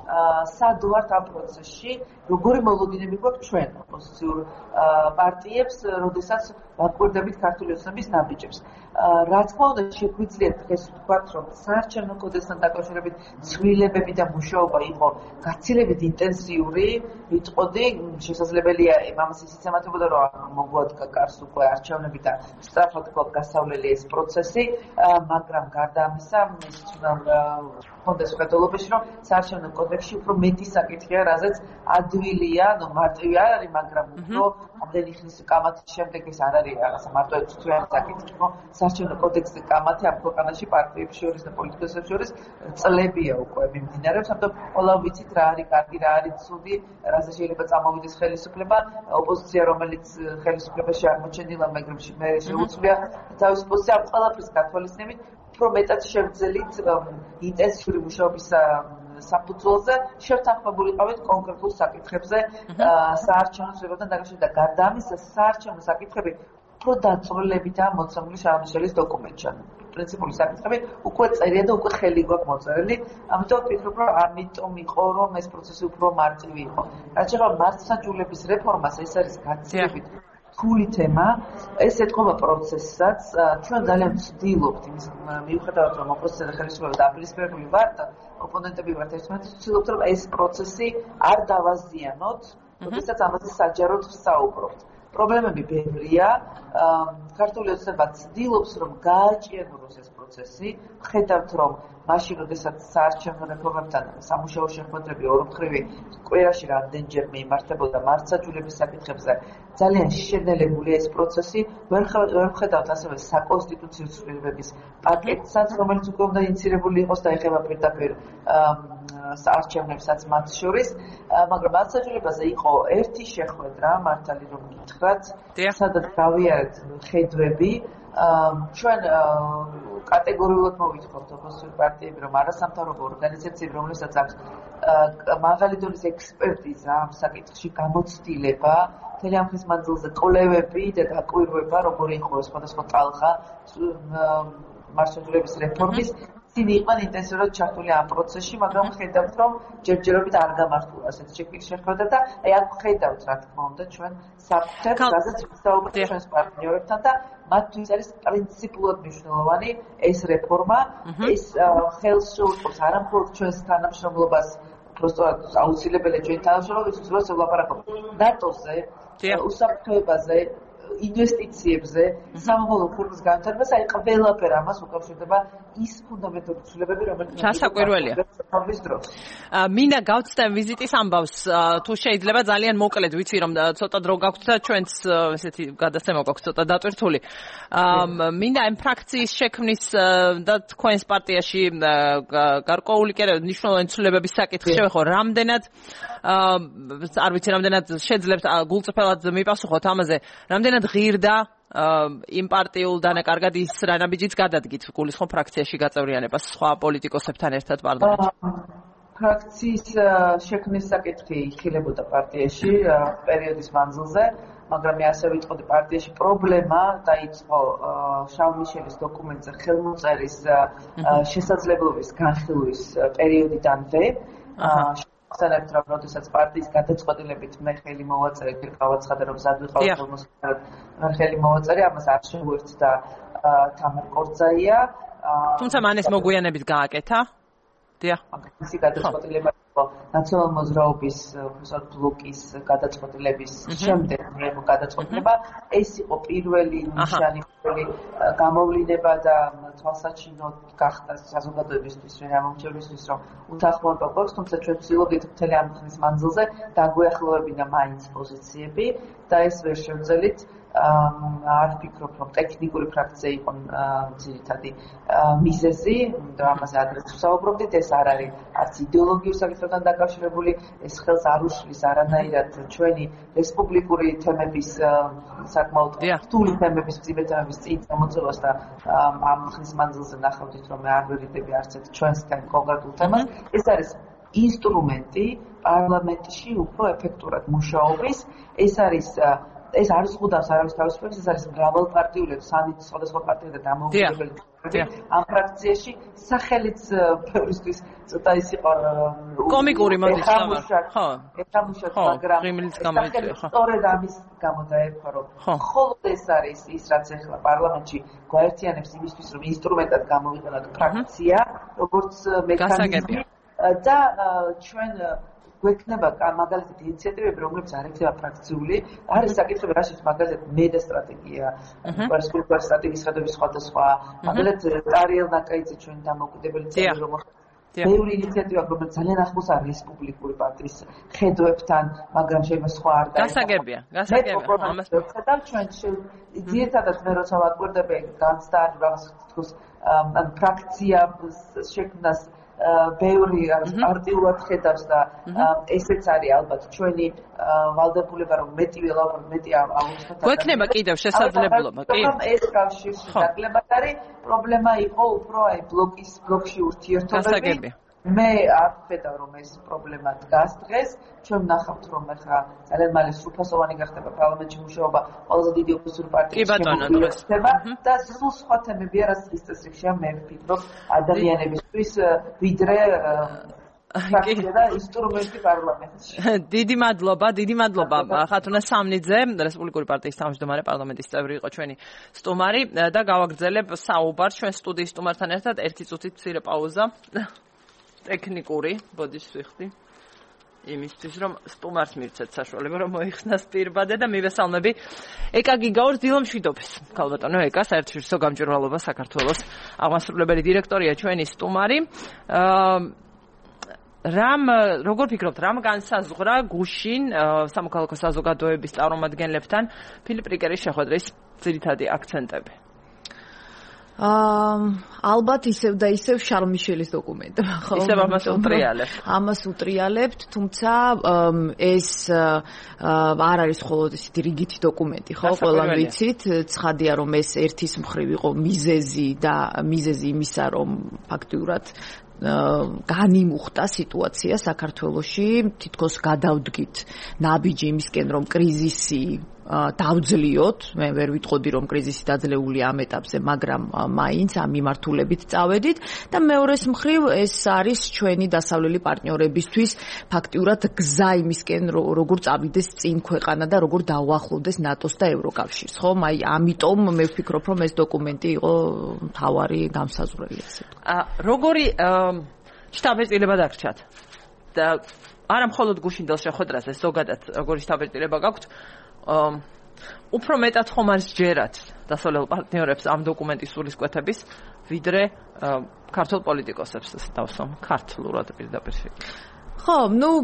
სად ვართ ამ პროცესში, როგორი მოლოდინები გვაქვს ჩვენ ოპოზიციურ პარტიებს, როდესაც ვაკვირდებით ქართული ოცნების ნაბიჯებს. Რა თქმა უნდა, შეგვიძლიათ დღეს ვთქვათ, რომ საარჩევნო კოდექსთან დაკავშირებით ცვლილებები და მუშაობა იყო გაცილებით ინტენსიური, ვიტყოდი, შესაძლებელია ამას ისიც ემატებოდა, რომ მოგვადგა კარს უკვე არჩევნები და სწრაფად გასავლელი ეს პროცესი, მაგრამ გარდა ამისა, ისიც უნდა ხონდეს ხედულობაში, რომ საარჩევნო კოდექსში უფრო მეტი საკითხია, რაზეც ადვილია, მარტივი არ არის, მაგრამ უფრო ამდენი ხნის კამათის შემდეგ ეს არ არის რაღაცა მარტო თვიანი საკითხი, რომ საარჩევნო კოდექსის კამათი ამ ქვეყანაში პარტიებს შორის და პოლიტიკოსებს შორის წლებია უკვე მიმდინარეობს, ამიტომ ყველა ვიცით რა არის კარგი, რა არის ცუდი, რაზე შეიძლება წამოვიდეს ხელისუფლება, ოპოზიცია რომელიც ხელისუფლებაში აღმოჩენილა, მაგრამ მე შეუძლია თავის პოზიციას ყველაფერს გათვალისწინებით, უფრო მეტად შევძელით ინტენსიური მუშაობის საფუძველზე შევთანხმებულიყავით კონკრეტულ საკითხებზე საარჩევნო ცვლილებებთან დაკავშირებით და გარდა ამისა საარჩევნო საკითხები უფრო დაწვრილებითაა მოცემული შარლ-მიშელის დოკუმენტში. პრინციპული საკითხები უკვე წერია და უკვე ხელი გვაქვს მოწერილი, ამიტომ ვფიქრობ, რომ ამიტომ იყო, რომ ეს პროცესი უფრო მარტივი იყო. რაც შეეხება მართლმსაჯულების რეფორმას, ეს არის გაცილებით რთული თემა, ეს ეთყობა პროცესსაც, ჩვენ ძალიან ვცდილობთ იმის მიუხედავად, რომ ოპოზიცია და ხელისუფლება დაპირისპირებული ვართ და ოპონენტები ვართ ერთმანეთს, ვცდილობთ, რომ ეს პროცესი არ დავაზიანოთ, როდესაც ამაზე საჯაროდ ვსაუბრობთ. პრობლემები ბევრია, ქართული ოცნება ცდილობს, რომ გააჭიანუროს ეს პროცესი, ხედავთ, რომ მაშინ, როდესაც საარჩევნო რეფორმებთან სამუშაო შეხვედრები ორმხრივი კვირაში რამდენჯერმე იმართებოდა მართლმსაჯულების საკითხებზე, ძალიან შენელებულია ეს პროცესი, ვერ ვხედავთ ასევე საკონსტიტუციო ცვლილებების პაკეტსაც, რომელიც უკვე უნდა ინიცირებული იყოს და ეხება პირდაპირ საარჩევნებსაც მათ შორის, მაგრამ მართლმსაჯულებაზე იყო ერთი შეხვედრა, მართალი რომ გითხრათ, სადაც გავიარეთ ხედვები, ჩვენ კატეგორიულად მოვითხოვთ ოპოზიციურ პარტიები, რომ არასამთავრობო ორგანიზაციები, რომელსაც აქვს მაღალი დონის ექსპერტიზა ამ საკითხში, გამოცდილება, მთელი ამ ხნის მანძილზე კვლევები და დაკვირვება, როგორი იყო სხვადასხვა ტალღა მართლმსაჯულების რეფორმის, ისინი იყვნენ ინტენსიურად ჩართული ამ პროცესში, მაგრამ ხედავთ, რომ ჯერჯერობით არ გამართულა ასეთი შეხვედრა და აქ ხედავთ, რა თქმა უნდა, ჩვენ საფრთხეს, რაზეც ვისაუბრებთ ჩვენს პარტნიორებთან და მათთვის არის პრინციპულად მნიშვნელოვანი ეს რეფორმა, ეს ხელს შეუწყობს არა მხოლოდ ჩვენს თანამშრომლობას, უბრალოდ აუცილებელია ჩვენი თანამშრომლობის უბრალოდ ვლაპარაკობთ ნატოზე, უსაფრთხოებაზე, ინვესტიციებზე, სამომავლო ფორმის განვითარებას, აი ყველაფერ ამას უკავშირდება ის ფუნდამენტური ცვლილებები, რომელიც ჩასაკვირველია. მინდა გავცდեմ ვიზიტის ამბავს, თუ შეიძლება ძალიან მოკლედ, ვიცი რომ ცოტა დრო გაქვთ და ჩვენც ესეთი გადაცემა გვაქვს ცოტა დატვირთული. მინდა ამ ფრაქციის შექმნის და თქვენს პარტიაში გარკვეული მნიშვნელოვანი ცვლილებების საკითხი შევეხო, რამდენად არ ვიცი, რამდენად შეძლებთ გულწრფელად მიპასუხოთ ამაზე, რამდენად ღირდა იმ პარტიულ დანაკარგად ის რა ნაბიჯიც გადადგით გულისხმობ ფრაქციაში გაწევრიანებას სხვა პოლიტიკოსებთან ერთად პარლამენტში. ფრაქციის შექმნის საკითხი იხილებოდა პარტიაში პერიოდის მანძილზე, მაგრამ მე ასე ვიტყოდი, პარტიაში პრობლემა დაიწყო შარლ-მიშელის დოკუმენტზე ხელმოწერის შესაძლებლობის განხილვის პერიოდიდანვე. ხსენებთ, რომ როდესაც პარტიის გადაწყვეტილებით მე ხელი მოვაწერე, გავაცხადე, რომ მზად ვიყავ ხელმოსწერად, მე ხელი მოვაწერე, ამას არ შეუერთდა თამარ კორძაია. თუმცა მან ეს მოგვიანებით გააკეთა. დიახ. მისი გადაწყვეტილება იყო ნაციონალ მოძრაობის ბლოკის გადაწყვეტილების შემდეგ მიიღო გადაწყვეტილება. ეს იყო პირველი ნიშანი, პირველი გამოვლინება და თვალსაჩინო გახდა საზოგადოებისთვის, რამომრჩევლისთვის, რომ უთანხმოება გვაქვს, თუმცა ჩვენ ვცდილობდით მთელი ამ ხნის მანძილზე დაგვეახლოვებინა მაინც პოზიციები და ეს ვერ შევძელით. არ ვფიქრობ, რომ ტექნიკური ფრაქცია იყო ძირითადი მიზეზი და ამაზე ადრეც ვსაუბრობდით, ეს არ არის არც იდეოლოგიურ საკითხებთან დაკავშირებული, ეს ხელს არ უშლის არანაირად ჩვენი რესპუბლიკური თემების საკმაოდ რთული თემების, მძიმე თემების წინ წამოწევას და ამ ხნის მანძილზე ნახავდით, რომ მე არ ვერიდები არც ერთ ჩვენსთან კონკრეტულ თემას. ეს არის ინსტრუმენტი პარლამენტში უფრო ეფექტურად მუშაობის, ეს არ ზღუდავს არავის თავისუფლებას, ეს არის მრავალპარტიული, სხვადასხვა პარტიები და დამოუკიდებელი ამ ფრაქციაში სახელიც ბევრისთვის ცოტა ის იყო კომიკური მოდის ხო ეთამუშოთ მაგრამ სწორედ ამის გამო დაერქვა რომ მხოლოდ ეს არის ის რაც ახლა პარლამენტში გაერთიანებს იმისთვის რომ ინსტრუმენტად გამოვიყენოთ ფრაქცია როგორც მექანიზმი და ჩვენ გვექნება მაგალითად ინიციატივები, რომლებიც არ იქნება ფრაქციული, არის საკითხები, რასაც მაგალითად მედია სტრატეგია, პერსპექტივა სტრატეგიის ხედების სხვადასხვა, მაგალითად ტარიელ ნაკაიძე ჩვენ დამოუკიდებელი წევრი რომ ბევრი ინიციატივა, რომელიც ძალიან ახლოს არის რესპუბლიკური პარტიის ხედვებთან, მაგრამ შეიძლება სხვა არ გასაგებია. ამას ვხედავ ჩვენ ძირითადად მე როცა ვაკვირდები განცდა რაღაც თქოს ან ფრაქცია შექმნას ბევრი პარტიულად ხედავს და ესეც არის ალბათ ჩვენი ვალდებულება რომ მეტი ველაპარაკოთ მეტი აუცილებლად გვექნება კიდევ შესაძლებლობა კი ეს კავშირში ნაკლებად არის პრობლემა იყო უფრო აი ბლოკში ურთიერთობები მე არ ვხედავ რომ ეს პრობლემა დგას დღეს ჩვენ ვნახავთ რომ ახლა ძალიან მალე სრულფასოვანი გახდება პარლამენტში მუშაობა ყველაზე დიდი ოპოზიციური პარტიის შემოგვიერთება და სულ სხვა თემებია რაც დღის წესრიგშია მე ვფიქრობ ადამიანებისთვის ვიდრე ფრაქცია და ინსტრუმენტი პარლამენტში დიდი მადლობა ხათუნა სამნიძე რესპუბლიკური პარტიის თავმჯდომარე პარლამენტის წევრი იყო ჩვენი სტუმარი და გავაგრძელებ საუბარს ჩვენ სტუდიის სტუმართან ერთად 1 წუთით მცირე პაუზა ტექნიკური ბოდიშს ვიხდი იმისთვის რომ სტუმარს მივცეთ საშუალება რომ მოიხსნას პირბადე და მივესალმები ეკა გიგაურს დილომშვიდობის ქალბატონო ეკა საერთაშორისო გამჭვირვალობა საქართველოს აღმასრულებელი დირექტორია ჩვენი სტუმარი როგორ ფიქრობთ რამ განსაზღვრა გუშინ სამოქალაქო საზოგადოების წარმომადგენლებთან ფილიპ რიკერის შეხვედრის ძირითადი აქცენტები ალბათ ისევ და ისევ შარლ მიშელის დოკუმენტი ხო ისევ ამას უტრიალებთ თუმცა ეს არ არის მხოლოდ ისეთი რიგითი დოკუმენტი ხო ყველამ ვიცით ცხადია რომ ეს ერთის მხრივ იყო მიზეზი იმისა რომ ფაქტიურად განიმუხტა სიტუაცია საქართველოში თითქოს გადავდგით ნაბიჯი იმისკენ რომ კრიზისი დავძლიოთ მე ვერ ვიტყოდი რომ კრიზისი დაძლეულია ამ ეტაპზე მაგრამ მაინც ამ მიმართულებით წავედით და მეორეს მხრივ ეს არის ჩვენი დასავლელი პარტნიორებისთვის ფაქტიურად გზა იმისკენ როგორ წავიდეს წინ ქვეყანა და როგორ დაუახლოვდეს ნატოს და ევროკავშირს ხო აი ამიტომ მე ვფიქრობ რომ ეს დოკუმენტი იყო მთავარი გამსაზღვრელი ასე როგორი შტაბ-ბეჭდილება დაგრჩათ და არა მხოლოდ გუშინდელ შეხვედრაზე ზოგადად როგორი შტაბ-ბეჭდილება გაქვთ უფრო მეტად ხომ არის ჯერათ დასავლელ პარტნიორებს ამ დოკუმენტის სულისკვეთების ვიდრე ქართულ პოლიტიკოსებს დავსვამ ქართლურად პირდაპირ ხო,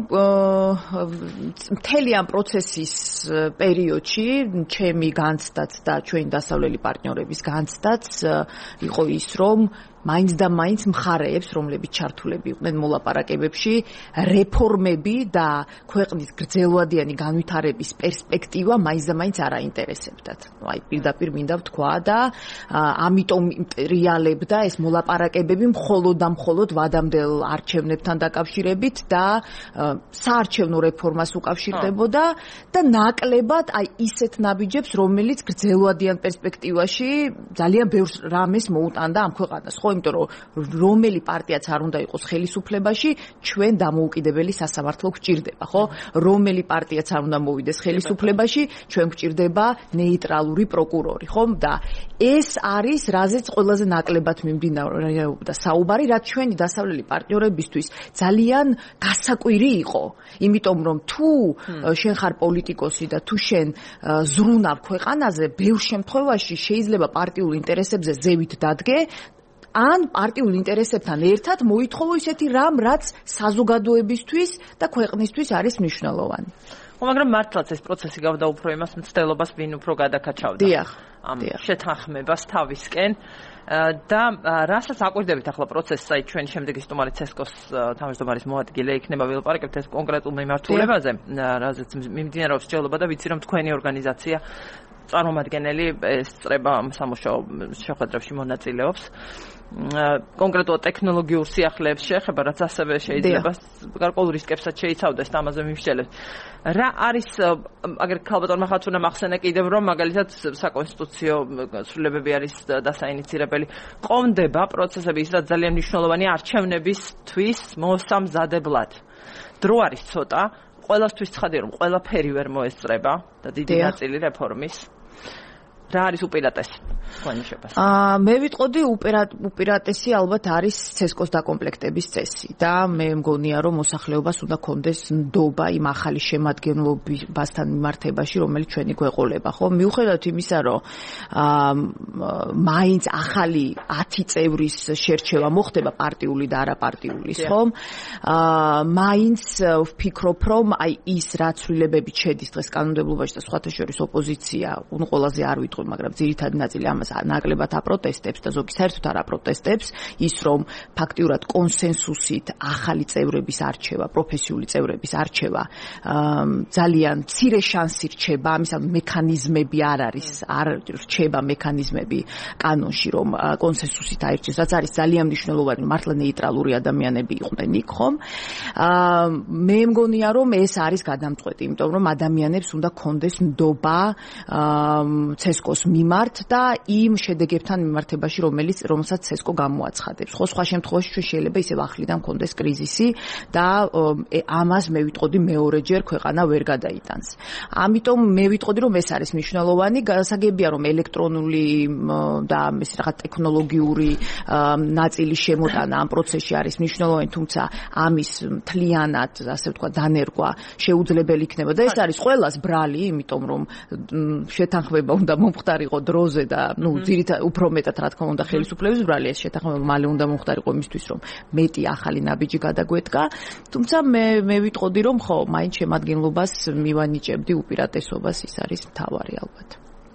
მთელი ამ პროცესის პერიოდში ჩემი განცდაც და ჩვენი დასავლელი პარტნიორების განცდაც იყო ის რომ მაინც და მაინც მხარეებს, რომლებიც ჩართულები იყვნენ მოლაპარაკებებში, რეფორმები და ქვეყნის გრძელვადიანი განვითარების პერსპექტივა მაინც და მაინც არ აინტერესებდათ. აი პირდაპირ მინდა ვთქვა და ამიტომ რეალებდა ეს მოლაპარაკებები მხოლოდ და მხოლოდ ვადამდელ არჩევნებთან დაკავშირებით და საარჩევნო რეფორმას უკავშირდებოდა და ნაკლებად აი ისეთ ნაბიჯებს, რომელიც გრძელვადიან პერსპექტივაში ძალიან ბევრ რამეს მოუტანდა ამ ქვეყანას. ხო, იმიტომ რომ რომელი პარტიაც არ უნდა იყოს ხელისუფლებაში, ჩვენ დამოუკიდებელი სასამართლო გვჭირდება, ხო? რომელი პარტიაც არ უნდა მოვიდეს ხელისუფლებაში, ჩვენ გვჭირდება ნეიტრალური პროკურორი, ხო? და ეს არის, რაზეც ყველაზე ნაკლებად მიმდინარეობდა საუბარი, რაც ჩვენი დასავლელი პარტნიორებისთვის ძალიან გასაკვირი იყო, იმიტომ რომ თუ შენ ხარ პოლიტიკოსი და თუ შენ ზრუნავ ქვეყანაზე, ბევრ შემთხვევაში შეიძლება პარტიულ ინტერესებზე ზევით დადგე ან პარტიულ ინტერესებთან ერთად მოითხოვო ისეთი რამ, რაც საზოგადოებისთვის და ქვეყნისთვის არის მნიშვნელოვანი. ხო, მაგრამ მართლაც ეს პროცესი გავდა უფრო იმას მცდელობას ვინ უფრო გადაკაჩავდა. დიახ. ამ შეთანხმებას თავისკენ და რასაც აკვირდებით ახლა პროცესს, აი ჩვენ შემდეგი სტუმარი ცესკოს თავმჯდომარის მოადგილე იქნება ვილაპარაკებთ ეს კონკრეტულ მიმართულებაზე, რაზეც მიმდინარეობს სჯელობა და ვიცი რომ თქვენი ორგანიზაცია წარმომადგენელი ეს წრება სამუშაო შეხვედრებში მონაწილეობს. კონკრეტულად ტექნოლოგიურ სიახლეებს შეეხება, რაც ასევე შეიძლება გარკვეულ რისკებსაც შეიცავდეს და ამაზე მიმსჯელებს. რა არის აგერ ქალბატონმა ხათუნა მახსენა კიდევ რომ მაგალითად საკონსტიტუციო ცვლილებები არის დასაინიცირებელი. ყომდება პროცესები ის რაც ძალიან მნიშვნელოვანია არჩევნებისთვის მოსამზადებლად. დრო არის ცოტა, ყველასთვის ცხადია რომ ყველაფერი ვერ მოესწრება და დიდი ნაწილი რეფორმის. რა არის უპირატესი? მე ვიტყოდი უპირატესი ალბათ არის CESCO-ს დაკომპლექტების წესი და მე მგონია რომ მოსახლეობას უნდა კონდეს ნდობა იმ ახალი შემადგენლობასთან მიმართებაში, რომელიც ჩვენი გვეყოლება, ხო? მიუხედავად იმისა, რომ მაინც ახალი 10 წევრის შერჩევა მოხდება პარტიული და არაპარტიულის, ხო? მაინც ვფიქრობ, რომ აი ის რა ცვლილებები შედის დღეს კანონმდებლობაში და სხვათა შორის ოპოზიცია, ну ყველაზე არ ვიტყვი, მაგრამ ძირითადი ნაწილი ამას ნაკლებად აპროტესტებს და ზოგი საერთოდ არ აპროტესტებს ის რომ ფაქტიურად კონსენსუსით ახალი წევრების არჩევა, პროფესიული წევრების არჩევა ძალიან მცირე შანსი რჩება, ამის მექანიზმები არ არის, არ რჩება მექანიზმები კანონში რომ კონსენსუსით აირჩიოს, რაც არის ძალიან მნიშვნელოვანი, მართლა ნეიტრალური ადამიანები იყვნენ იქ, ხომ? მე მგონია რომ ეს არის გადამწყვეტი, იმიტომ რომ ადამიანებს უნდა კონდეს ნდობა CESCO-ს მიმართ და იმ შედეგებთან მიმართებაში, რომელსაც CESCO გამოაცხადებს. ხო, სხვა შემთხვევაში ჩვენ შეიძლება ისევ ახლიდან კონდეს კრიზისი და ამას მე ვიტყოდი მეორეჯერ ქვეყანა ვერ გადაიტანს. ამიტომ მე ვიტყოდი რომ ეს არის მნიშვნელოვანი, გასაგებია რომ ელექტრონული და ეს რაღაც ტექნოლოგიური ნაწილის შემოტანა ამ პროცესში არის მნიშვნელოვანი, თუმცა ამის მთლიანად, ასე ვთქვათ, დანერგვა შეუძლებელი იქნება და ეს არის ყველას ბრალი, იმიტომ რომ შეთანხმება უნდა მომხდარიყო დროზე და ძირითადად უფრო მეტად რა თქმა უნდა ხელისუფლების ბრალი ეს შეთანხმება მალე უნდა მომხდარიყო იმისთვის რომ მეტი ახალი ნაბიჯი გადაგვედგა, თუმცა მე ვიტყოდი რომ ხო, მაინც შემადგენლობას მივანიჭებდი უპირატესობას, ის არის მთავარი ალბათ.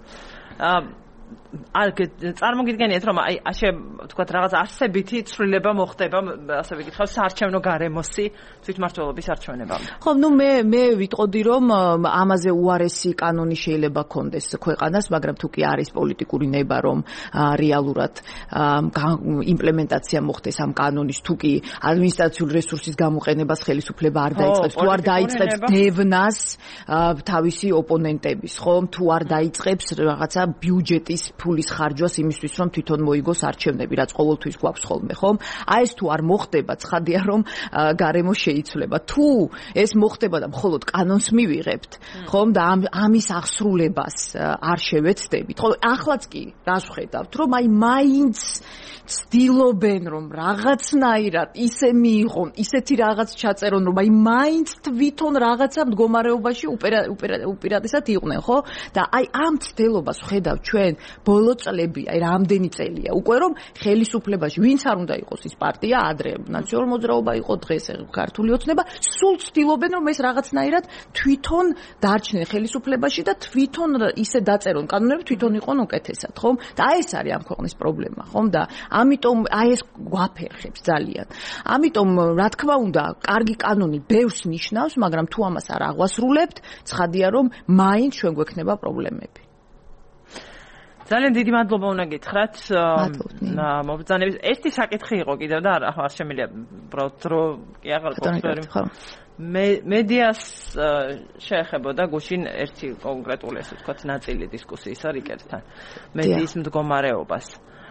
წარმოგიდგენიათ რომ აი ასე ვთქვათ რაღაც არსებითი ცვლილება მოხდება, ასე ვიკითხავ, საარჩევნო გარემოსი თვითმმართველობის არჩევნებამდე. ხო, ნუ მე ვიტყოდი რომ ამაზე უარესი კანონი შეიძლება კონდეს ქვეყანას, მაგრამ თუ კი არის პოლიტიკური ნება რომ რეალურად იმპლემენტაცია მოხდეს ამ კანონის, თუ კი ადმინისტრაციული რესურსის გამოყენებას ხელისუფლება არ დაიწყებს, თუ არ დაიწყებს დევნას თავისი ოპონენტების, ხო, თუ არ დაიწყებს რაღაცა ბიუჯეტის ფულის ხარჯვას იმისთვის, რომ თვითონ მოიგოს არჩევნები, რაც ყოველთვის გვაქვს ხოლმე, ხომ? აი ეს თუ არ მოხდება, ცხადია რომ გარემო შეიცვლება. თუ ეს მოხდება და მხოლოდ კანონს მივიღებთ, ხომ? და ამის აღსრულებას არ შევეცდებით. ხო, ახლაც კი რას ვხედავთ, რომ აი მაინც ცდილობენ რომ რაღაცნაირად ისე მიიღონ, ისეთი რაღაც ჩაწერონ, რომ აი მაინც თვითონ რაღაცა მდგომარეობაში უპირატესად იყვნენ, ხო? და აი ამ ცდილობას ვხედავ ჩვენ ბოლო წლები, აი რამდენი წელია უკვე რომ ხელისუფლებაში ვინც არ უნდა იყოს ის პარტია, ადრე ნაციონალურ მოძრაობა იყო, დღეს ქართული ოცნება, სულ ცდილობენ რომ ეს რაღაცნაირად თვითონ დარჩნენ ხელისუფლებაში და თვითონ ისე დაწერონ კანონები, თვითონ იყვნენ უკეთესად, ხომ? და აი ეს არის ამ ქვეყნის პრობლემა, ხომ? და ამიტომ აი ეს გვაფერხებს ძალიან. ამიტომ რა თქმა უნდა, კარგი კანონი ბევრს ნიშნავს, მაგრამ თუ ამას არ აღვასრულებთ, ცხადია რომ მაინც ჩვენ გვექნება პრობლემები. ძალიან დიდი მადლობა უნდა გითხრათ მობრძანების. ერთი საკითხი იყო კიდევ და არ შემიძლია პრო კი აღარ მედიას შეეხებოდა გუშინ ერთი კონკრეტული ესე ვთქვათ ნაწილი დისკუსიისა რიკერთან მედიის მდგომარეობას.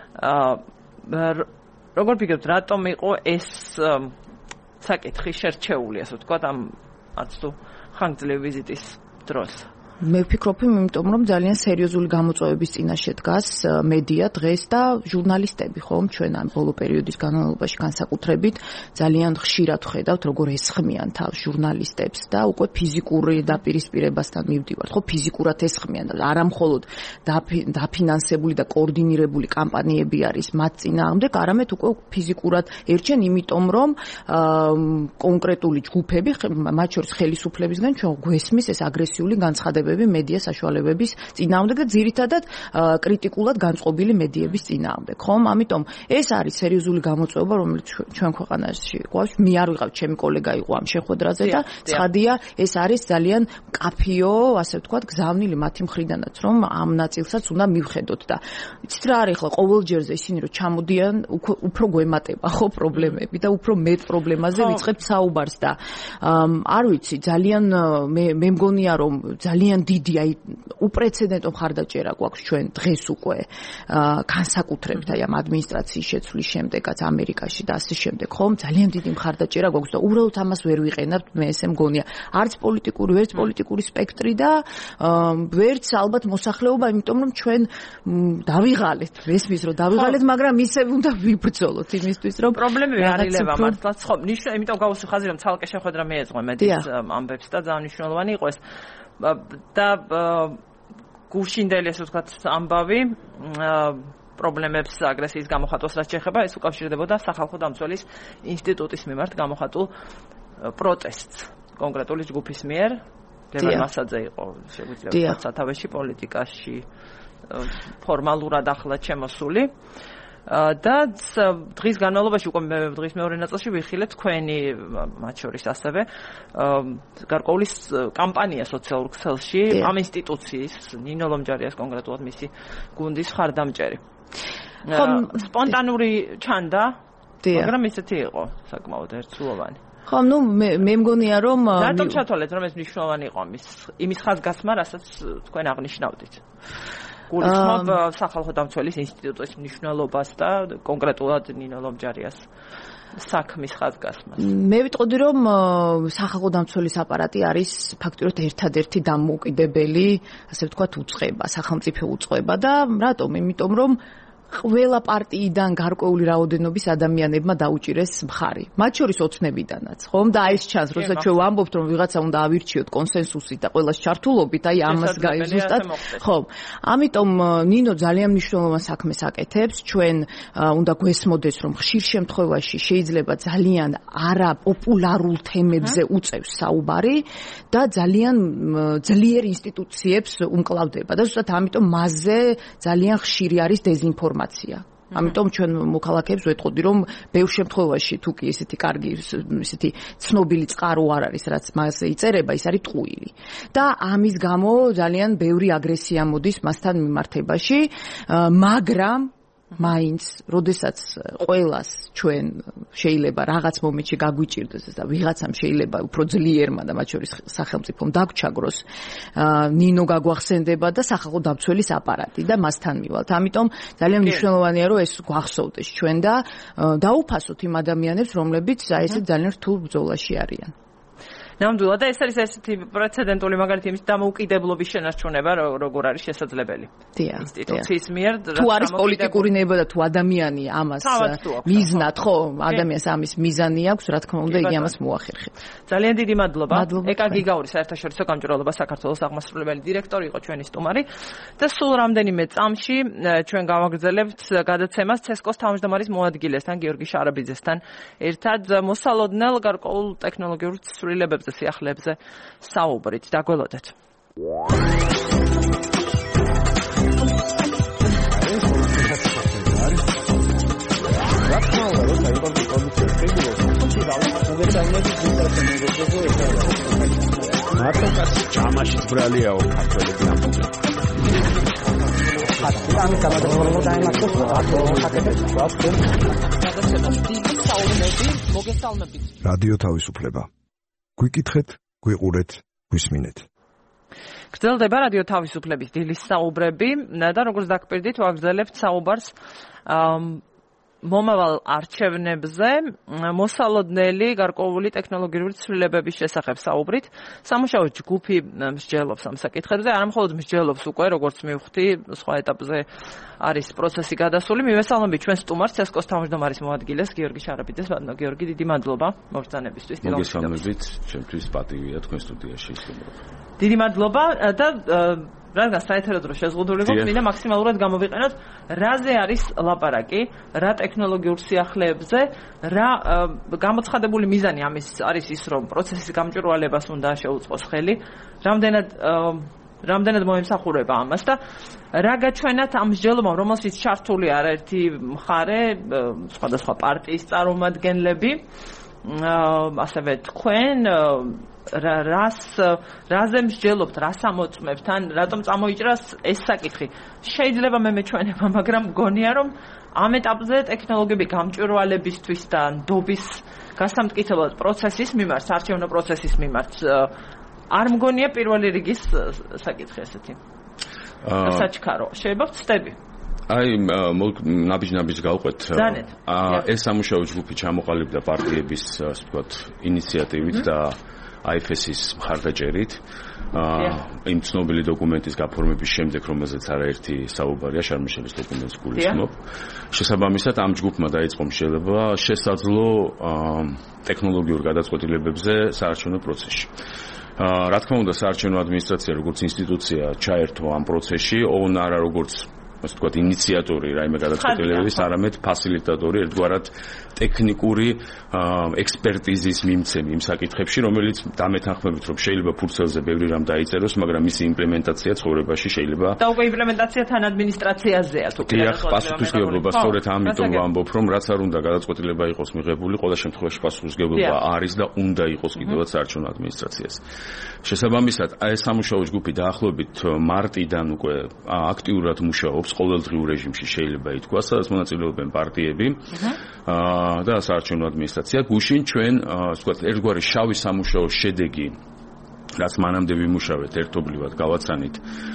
როგორ ფიქრობთ, რატომ იყო ეს საკითხი შერჩეული, ასე ვთქვათ, ამ არც თუ ხანგრძლივი ვიზიტის დროს? მე ვფიქრობ, იმიტომ რომ ძალიან სერიოზული გამოწვევების წინაშე დგას მედია დღეს და ჟურნალისტები, ხომ, ჩვენ ამ ბოლო პერიოდის განმავლობაში განსაკუთრებით ძალიან ხშირად ვხედავთ, როგორ ესხმიან თავს ჟურნალისტებს და უკვე ფიზიკური დაპირისპირებასთან მივდივართ, ხო, ფიზიკურად ესხმიან და არა მხოლოდ დაფინანსებული და კოორდინირებული კამპანიები არის მათ წინააღმდეგ, არამედ უკვე ფიზიკურად ერჩენ, იმიტომ რომ კონკრეტული ჯგუფები, მათ შორის ხელისუფლებისგან ჩვენ გვესმის ეს აგრესიული განცხადებები საშუალებები, მედია საშუალებების წინააღმდეგ და ძირითადად კრიტიკულად განწყობილი მედიების წინააღმდეგ, ხომ? ამიტომ ეს არის სერიოზული გამოწვევა, რომელიც ჩვენ ქვეყანაში გვაქვს. მე არ ვიყავ, ჩემი კოლეგა იყო ამ შეხვედრაზე და ცხადია, ეს არის ძალიან კაფიო, ასე ვთქვათ, გზავნილი მათი მხრიდანაც, რომ ამ ნაწილსაც უნდა მივხედოთ და იცით რა არის ახლა ყოველჯერზე ისინი რომ ჩამოდიან, უფრო გვემატება ხო პრობლემები და უფრო მეტ პრობლემაზე ვიწყებთ საუბარს და არ ვიცი, ძალიან მე მგონია რომ ძალიან დიდი აი უპრეცედენტო მხარდაჭერა გვაქვს ჩვენ დღეს უკვე განსაკუთრებით აი ამ ადმინისტრაციის შეცვლის შემდეგაც ამერიკაში და ასე შემდეგ ხომ ძალიან დიდი მხარდაჭერა გვაქვს და უბრალოდ ამას ვერ ვიყენებთ მე ესე მგონია არც პოლიტიკური სპექტრი და ვერც ალბათ მოსახლეობა იმიტომ რომ ჩვენ დავიღალეთ ესმის რომ დავიღალეთ მაგრამ ისევ უნდა ვიბრძოლოთ იმისთვის რომ პრობლემები არ ილევა მართლაც ხო იმიტომ გავუსვი ხაზი რომ ცალკე შეხვედრა მიეძღვე მედის ამბებს და ძალიან მნიშვნელოვანი იყო ეს და გუშინდელი ასე ვთქვათ ამბავი პრობლემებს აგრესიის გამოხატვას რაც შეეხება ეს უკავშირდებოდა სახალხო დამცველის ინსტიტუტის მიმართ გამოხატულ პროტესტს კონკრეტული ჯგუფის მიერ ლევან მასაძე იყო შეგვიძლია სათავეში პოლიტიკაში ფორმალურად ახლად შემოსული და დღის განმავლობაში უკვე დღის მეორე ნაწილში ვიხილეთ თქვენი მათ შორის ასევე გარკვეული კამპანია სოციალურ ქსელში ამ ინსტიტუციის ნინო ლომჯარიას კონკრეტულად მისი გუნდის ხარდამჭერი სპონტანური ჩანდა მაგრამ ისეთი იყო საკმაოდ ერთსულოვანი ხო, ნუ მე მგონია რომ რატომ ჩათვალეთ რომ ეს მნიშვნელოვანი იყო იმის ხაზგასმა, რასაც თქვენ აღნიშნავდით. გულისხმობ სახალხო დამცველის ინსტიტუტის მნიშვნელობას და კონკრეტულად ნინო ლომჯარიას საქმის ხაზგასმას. მე ვიტყოდი რომ სახალხო დამცველის აპარატი არის ფაქტობრივად ერთადერთი დამოუკიდებელი, ასე ვთქვათ, უწყება, სახელმწიფო უწყება და რატომ? იმიტომ რომ ყველა პარტიიდან გარკვეული რაოდენობის ადამიანებმა დაუჭირეს მხარი. მათ შორის ოცნებიდანაც, ხომ? და ეს ჩანს, როცა ჩვენ ვამბობთ, რომ ვიღაცა უნდა ავირჩიოთ კონსენსუსით და ყველას ჩართულობით, აი ამას ზუსტად, ხო. ამიტომ ნინო ძალიან მნიშვნელოვან საქმეს აკეთებს. ჩვენ უნდა გვესმოდეს, რომ ხშირ შემთხვევაში შეიძლება ძალიან არაპოპულარულ თემებზე უწევს საუბარი და ძალიან ძლიერ ინსტიტუციებს უმკლავდება და ზუსტად ამიტომ მასზე ძალიან ხშირი არის დეზინფორმაცია. ამიტომ ჩვენ მოქალაქეებს ვეტყოდი რომ ბევრ შემთხვევაში თუ კი ესეთი კარგი ესეთი ცნობილი წყარო არ არის რაც მასზე იწერება ის არის ტყუილი და ამის გამო ძალიან ბევრი აგრესია მოდის მასთან მიმართებაში მაგრამ მაინც როდესაც ყველას ჩვენ შეიძლება რაღაც მომენტში გაგვიჭირდეს და ვიღაცამ შეიძლება უფრო ძლიერმა და მათ შორის სახელმწიფომ დაგჩაგროს ნინო გაგვახსენდება და სახალხო დამცველის აპარატი და მასთან მივალთ. ამიტომ ძალიან მნიშვნელოვანია რომ ეს გვახსოვდეს ჩვენ და დაუფასოთ იმ ადამიანებს რომლებიც აი ესე ძალიან რთულ ბრძოლაში არიან. ნამდვილად და ეს არის ესეთი პრეცედენტული მაგალითი იმის დამოუკიდებლობის შენარჩუნება როგორ არის შესაძლებელი ინსტიტუციის მიერ თუ არის პოლიტიკური ნება და თუ ადამიანი ამას მიზნად ხო ადამიანს ამის მიზანი აქვს რა თქმა უნდა იგი ამას მოახერხებს ძალიან დიდი მადლობა ეკა გიგაური საერთაშორისო გამჭვირვალობა საქართველოს აღმასრულებელი დირექტორი იყო ჩვენი სტუმარი და სულ რამდენიმე წამში ჩვენ გავაგრძელებთ გადაცემას ცესკოს თავმჯდომარის მოადგილესთან გიორგი შარაბიძესთან ერთად მოსალოდნელ გარკვეულ ტექნოლოგიურ ცვლილებებს სიახლეებზე საუბრით დაგველოდეთ. მარტოკაც ჯამაშიც ბრალიაო ქართველები ამბობენ. ამის გამარჯვება დაიმართოს რადიო თავისუფლება გვიკითხეთ, გვიყურეთ, გვისმინეთ. გრძელდება რადიო თავისუფლების დილის საუბრები და როგორც დაგპირდით, ვაგრძელებთ საუბარს მომავალ არჩევნებზე მოსალოდნელი გარკვეული ტექნოლოგიური ცვლილებების შესახებ საუბრით. სამუშაო ჯგუფი მსჯელობს ამ საკითხებზე, არა მხოლოდ მსჯელობს უკვე, როგორც მივხვდი, სხვა ეტაპზე არის პროცესი გადასული. მივესალმებით ჩვენ სტუმარს ცესკოს თავმჯდომარის მოადგილეს გიორგი შარაბიძეს. გიორგი, დიდი მადლობა მოგზანებისთვის. მოგესალმებით, ჩემთვის პატივია თქვენ სტუდიაში სტუმრობა. დიდი მადლობა და რადგან საერთოდ დრო შეზღუდული გვაქვს, მინდა მაქსიმალურად გამოვიყენოთ, რაზე არის ლაპარაკი, რა ტექნოლოგიურ სიახლეებზე, რა გამოცხადებული მიზანი ამის არის ის, რომ პროცესის გამჭვირვალებას უნდა შეუწყოს ხელი, რამდენად რამდენად მოემსახურება ამას და რა გაჩვენათ ამ მსჯელობამ, რომელშიც ჩართული არაერთი მხარე, სხვადასხვა პარტიის წარმომადგენლები, ასევე თქვენ რაზე მსჯელობთ, რას ამოწმებთ, ან რატომ წამოიჭრას ეს საკითხი. შეიძლება მე მეჩვენება, მაგრამ მგონია, რომ ამ ეტაპზე ტექნოლოგიები გამჭვირვალებისთვის და ნდობის გასამტკიცებლად პროცესის მიმართ, საარჩევნო პროცესის მიმართ არ მგონია პირველი რიგის საკითხი ესეთი. საჩქარო. შეიძლება ვწდები? აი, ნაბიჯ გავყვეთ. ეს სამუშაო ჯგუფი ჩამოყალიბდა პარტიების, ასე ვთქვათ, ინიციატივით და IFS-ის მხარდაჭერით. იმ ცნობილი დოკუმენტის გაფორმების შემდეგ, რომელზეც არაერთი საუბარია, შარმიშელის დოკუმენტს გულისხმობ. შესაბამისად, ამ ჯგუფმა დაიწყო მსჯელობა შესაძლო ტექნოლოგიურ გადაწყვეტილებებზე საარჩევნო პროცესში. რა თქმა უნდა, საარჩევნო ადმინისტრაცია როგორც ინსტიტუცია ჩაერთო ამ პროცესში, ოღონდ არა როგორც ასე ვთქვათ, ინიციატორი რაიმე გადაწყვეტილების, არამედ ფასილიტატორი, ერთგვარად ტექნიკური ექსპერტიზის მიმცემი იმ საკითხებში, რომელიც დამეთანხმებით, რომ შეიძლება ფურცელზე ბევრი რამ დაიწეროს, მაგრამ მისი იმპლემენტაცია ცხოვრებაში შეიძლება და უკვე იმპლემენტაცია თან ადმინისტრაციაზეა თუ კი ახ პასუხისმგებლობა სწორედ ამიტომ ვამბობ, რომ რაც არ უნდა გადაწყვეტილება იყოს მიღებული, ყველა შემთხვევაში პასუხისმგებლობა არის და უნდა იყოს კიდევაც საარჩევნო ადმინისტრაციას. შესაბამისად, ეს სამუშაო ჯგუფი დაახლოებით მარტიდან უკვე აქტიურად მუშაობს ყოველდღიურ რეჟიმში, შეიძლება ითქვას, სადაც მონაწილეობენ პარტიები და საარჩევნო ადმინისტრაცია. გუშინ ჩვენ, ასე ვთქვათ, ერთგვარი შავი სამუშაოს შედეგი, რაც მანამდე ვიმუშავეთ ერთობლივად, გავაცანით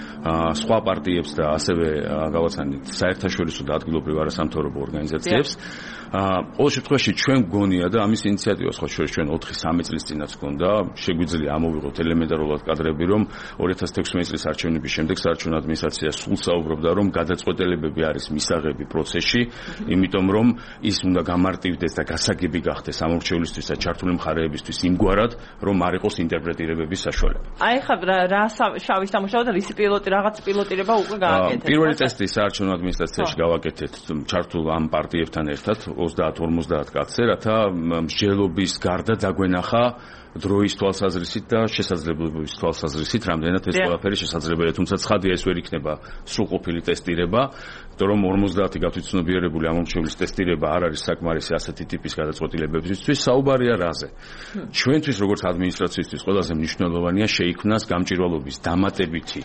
სხვა პარტიებს და ასევე გავაცანით საერთაშორისო და ადგილობრივ არასამთავრობო ორგანიზაციებს. ყოველ შემთხვევაში ჩვენ გონია და ამის ინიციატივას ხო ჩვენ 4-3 წლის წინაც გქონდა, შეგვიძლია ამოვიღოთ ელემენტარულად კადრები, რომ 2016 წლის არჩევნების შემდეგ საარჩევნო ადმინისტრაცია სულ საუბრობდა, რომ გადაწყვეტილებები არის მისაღები პროცესში, იმიტომ რომ ის უნდა გამარტივდეს და გასაგები გახდეს ამორჩევლისთვის და ჩართული მხარეებისთვის იმგვარად, რომ არ იყოს ინტერპრეტირებების საშუალება. აი ხა რა შავი სამუშაო და რისი რაღაც პილოტირება უკვე გააკეთეთ. პირველი ტესტი საარჩევნო ადმინისტრაციაში გავაკეთეთ ჩართულ ამ პარტიებთან ერთად 30-50 კაცზე, რათა მსჯელობის გარდა დაგვენახა დროის თვალსაზრისით და შესაძლებლობების თვალსაზრისით, რამდენად ეს ყველაფერი შესაძლებელია, თუმცა ცხადია ეს ვერ იქნება სრულყოფილი ტესტირება, რომ 50 გათვითცნობიერებული ამორჩევლის ტესტირება არ არის საკმარისი ასეთი ტიპის გადაწყვეტილებებისთვის. საუბარია რაზე? ჩვენთვის როგორც ადმინისტრაციისთვის ყველაზე მნიშვნელოვანია შეიქმნას გამჭვირვალობის დამატებითი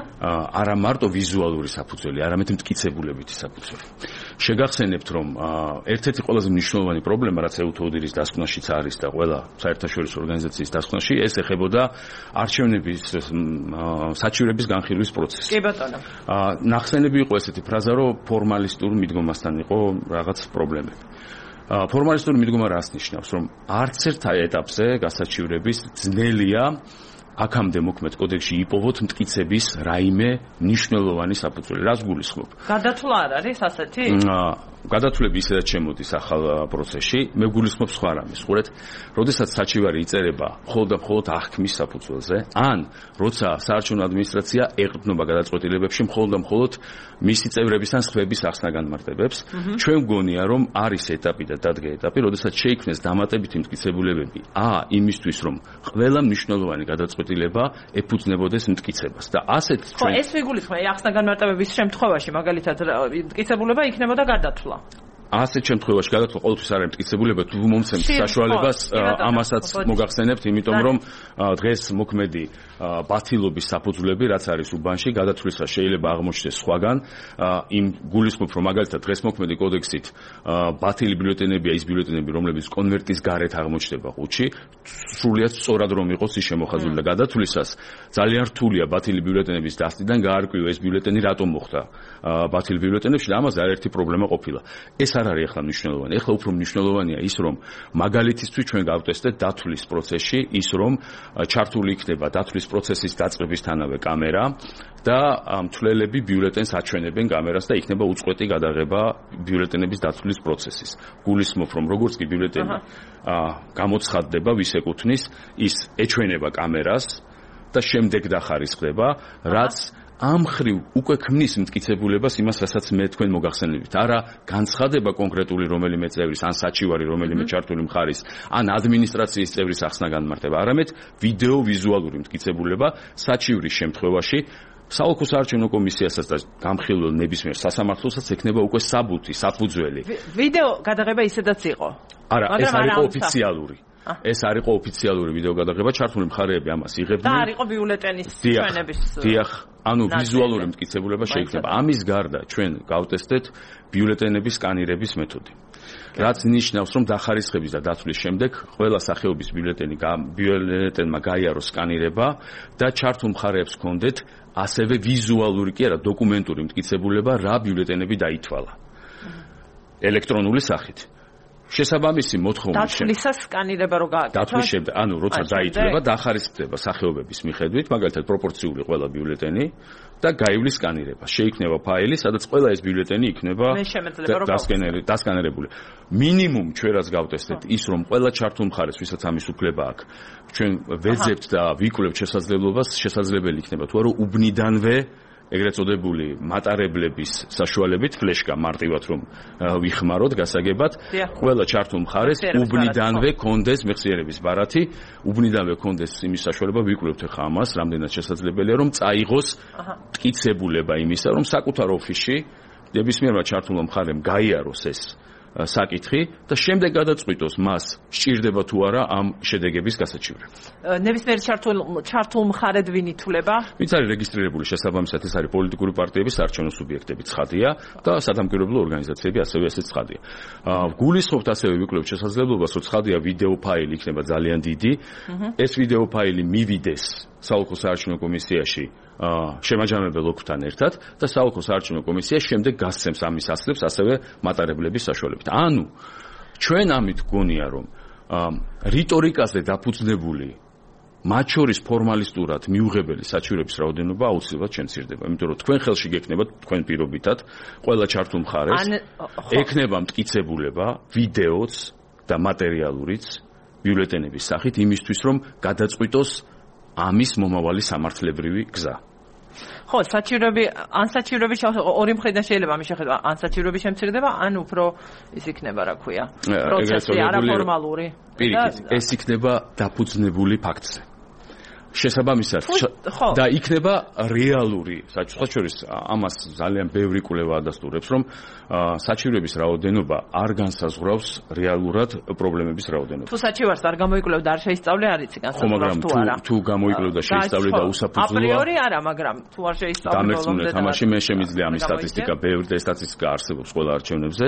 არა მარტო ვიზუალური საფუძველი, არამედ მტკიცებულებითი საფუძველი. შეგახსენებთ, რომ ერთ-ერთი ყველაზე მნიშვნელოვანი პრობლემა, რაც ეუთოდირის დასკვნაშიც არის და ყველა საერთაშორისო ორგანიზაციის დასკვნაში, ეს ეხებოდა არჩევნების საჩივრების განხილვის პროცესს. კი ბატონო. ნახსენები იყო ესეთი ფრაზა, რომ ფორმალისტურ მიდგომასთან იყო რაღაც პრობლემები. ფორმალისტური მიდგომა რას ნიშნავს? რომ არც ერთ ეტაპზე გასაჩივრების ძნელია აქამდე მოქმედ კოდექსში იპოვოთ მტკიცების რაიმე მნიშვნელოვანი საფუძველი. რას გულისხმობ? გადათვლა არ არის ასეთი? გადათვლები ისედაც შემოდის ახალ პროცესში. მე გულისხმობ სხვა რამეს. ხურეთ, როდესაც საჩივარი იწერება მხოლოდ და მხოლოდ აღქმის საფუძველზე, ან როცა საარჩევნო ადმინისტრაცია ეყრდნობა გადაწყვეტილებებში მხოლოდ და მხოლოდ მისი წევრების ან სხვების ახსნა-განმარტებებს, ჩვენ გონია, რომ არის ეტაპი და დადგა ეტაპი, როდესაც შეიქმნეს დამატებითი მტკიცებულებები იმისთვის, რომ ყველა მნიშვნელოვანი გადაწყვეტილება ეფუძნებოდეს მტკიცებას. და ასეთ ჩვენ ეს ვიგულისხმე ახსნა-განმარტებების შემთხვევაში, მაგალითად, მტკიცებულება იქნებოდა გადათვლა. ასეთ შემთხვევაში გადათვლა ყოველთვის არ არის მტკიცებულება, თუ მომცემთ საშუალებას ამასაც მოგახსენებთ, იმიტომ რომ დღეს მოქმედი ბათილობის საფუძვლები, რაც არის უბანში, გადათვლისას შეიძლება აღმოჩნდეს სხვაგან. იმ გულისხმობ, რომ მაგალითად დღეს მოქმედი კოდექსით ბათილი ბიულეტენებია ის ბიულეტენები, რომლებიც კონვერტის გარეთ აღმოჩნდება ყუთში, სრულიად სწორად რომ იყოს ის შემოხაზული და გადათვლისას ძალიან რთულია ბათილი ბიულეტენების დასტიდან გაარკვიო ეს ბიულეტენი რატომ მოხდა ბათილი ბიულეტენებში და ამაზე არაერთი პრობლემა ყოფილა. ეს არ არის ახლა მნიშვნელოვანი. ახლა უფრო მნიშვნელოვანია ის, რომ მაგალითისთვის ჩვენ გავტესტეთ დათვლის პროცესში ის, რომ ჩართული იქნება დათვლის პროცესის დაწყებისთანავე კამერა და მცვლელები ბიულეტენს აჩვენებენ კამერას და იქნება უწყვეტი გადაღება ბიულეტენების დათვლის პროცესის. გულისხმობ, რომ როგორც კი ბიულეტენი გამოცხადდება, ვის ეკუთვნის, ის ეჩვენება კამერას და შემდეგ დახარისხდება, რაც ამ ხრივ უკვე ქმნის მტკიცებულებას იმას, რასაც მე თქვენ მოგახსენებთ. არა განცხადება კონკრეტული რომელიმე წევრის, ან საჩივარი რომელიმე ჩართული მხარის, ან ადმინისტრაციის წევრის ახსნა განმარტება, არამედ ვიდეო-ვიზუალური მტკიცებულება საჩივრის შემთხვევაში საოლქო საარჩევნო კომისიასაც და გამხილველ ნებისმიერ სასამართლოსაც ექნება უკვე საბუთი, საფუძველი. ვიდეო გადაღება ისედაც იყო. არა, ეს არ იყო ოფიციალური. ეს არ იყო ოფიციალური ვიდეო გადაღება, ჩართული მხარეები ამას იღებდნენ. და არ იყო ბიულეტენის ჩვენების. დიახ, ანუ ვიზუალური მტკიცებულება შეიქმნება. ამის გარდა ჩვენ გავტესტეთ ბიულეტენების სკანირების მეთოდი. რაც ნიშნავს, რომ დახარისხების და დაცვლის შემდეგ ყველა სახეობის ბიულეტენმა გაიაროს სკანირება და ჩართულ მხარეებს ჰქონდეთ ასევე ვიზუალური კი არა, დოკუმენტური მტკიცებულება, რა ბიულეტენები დაითვალა. ელექტრონული სახით. შესაბამისი მოთხოვნის დათვლისას სკანირება რო გააკეთოს. დათვლის შემდეგ, ანუ როცა დაითვლება, დახარისხდება სახეობების მიხედვით, მაგალითად პროპორციული ყველა ბიულეტენი და გაივლის სკანირება. შეიქმნება ფაილი, სადაც ყველა ეს ბიულეტენი იქნება დასკანერებული. მინიმუმ ჩვენ რაც გავტესტეთ ის, რომ ყველა ჩართულ მხარეს, ვისაც ამის უფლება აქვს, ჩვენ ვეძებთ და ვიკვლევთ შესაძლებლობას, შესაძლებელი იქნება თუ არა უბნიდანვე ეგრეთ წოდებული მატარებლების საშუალებით ფლეშკა მარტივად რომ ვიხმაროთ გასაგებად ყველა ჩართულ მხარეს უბნიდანვე კონდეს მეხსიერების ბარათი უბნიდანვე კონდეს იმის საშუალება ვიკვლევთ ხა ამას რამდენად შესაძლებელია რომ წაიღოს მტკიცებულება იმისა რომ საკუთარ ოფისში ნებისმიერმა ჩართულ მხარემ გაიაროს ეს საკითხი და შემდეგ გადაწყვიტოს მას სჭირდება თუ არა ამ შედეგების გასაჩივრება. ნებისმიერ ჩართულ მხარედ ვინ ითვლება? ვინც არის რეგისტრირებული შესაბამისად ეს არის პოლიტიკური პარტიების საარჩევნო სუბიექტები ცხადია და სადამკვირვებლო ორგანიზაციები ასევე ესეც ცხადია. გულისხმობთ ასევე ვიკვლევთ შესაძლებლობას რომ ცხადია ვიდეო ფაილი იქნება ძალიან დიდი. ეს ვიდეო ფაილი მივიდეს საოლქო საარჩევნო კომისიაში შემაჯამებელ ოკთან ერთად და საოლქო საარჩევნო კომისია შემდეგ გასცემს ამის ასლებს ასევე მატარებლების საშუალებით. ანუ ჩვენ ამით გონია რომ რიტორიკაზე დაფუძნებული მათ შორის ფორმალისტურად მიუღებელი საჩივრების რაოდენობა აუცილებლად შემცირდება. იმიტომ რომ თქვენ ხელში გექნება თქვენ პირობითად ყველა ჩართულ მხარეს ექნება მტკიცებულება, ვიდეოც და მატერიალურიც ბიულეტენების სახით იმისთვის რომ გადაწყვიტოს ამის მომავალი სამართლებრივი გზა. ხო, საჩივრები ორი მხრიდან შეიძლება ამის შეხედვა, ან საჩივრები შემცირდება, ან უფრო ის იქნება, რა ქვია, პროცესი არაფორმალური. პირიქით, ეს იქნება დაფუძნებული ფაქტზე. შესაბამისად და იქნება რეალური საჩუქრებს ამას ძალიან ბევრი კვლევა ადასტურებს რომ საჩივრების რაოდენობა არ განსაზღვრავს რეალურად პრობლემების რაოდენობას. თუ საჩივარს არ გამოიკვლევ და არ შეისწავლე არ იცი განსაზღვრავს თუ არა. თუ გამოიკვლევ და შეისწავლე და უსაფუძვლოა. აპრიორი არა, მაგრამ თუ არ შეისწავლე დამერწმუნე თამაში მე შემიძლია ამის სტატისტიკა ბევრი და სტატისტიკა არსებობს ყველა არჩევნებზე.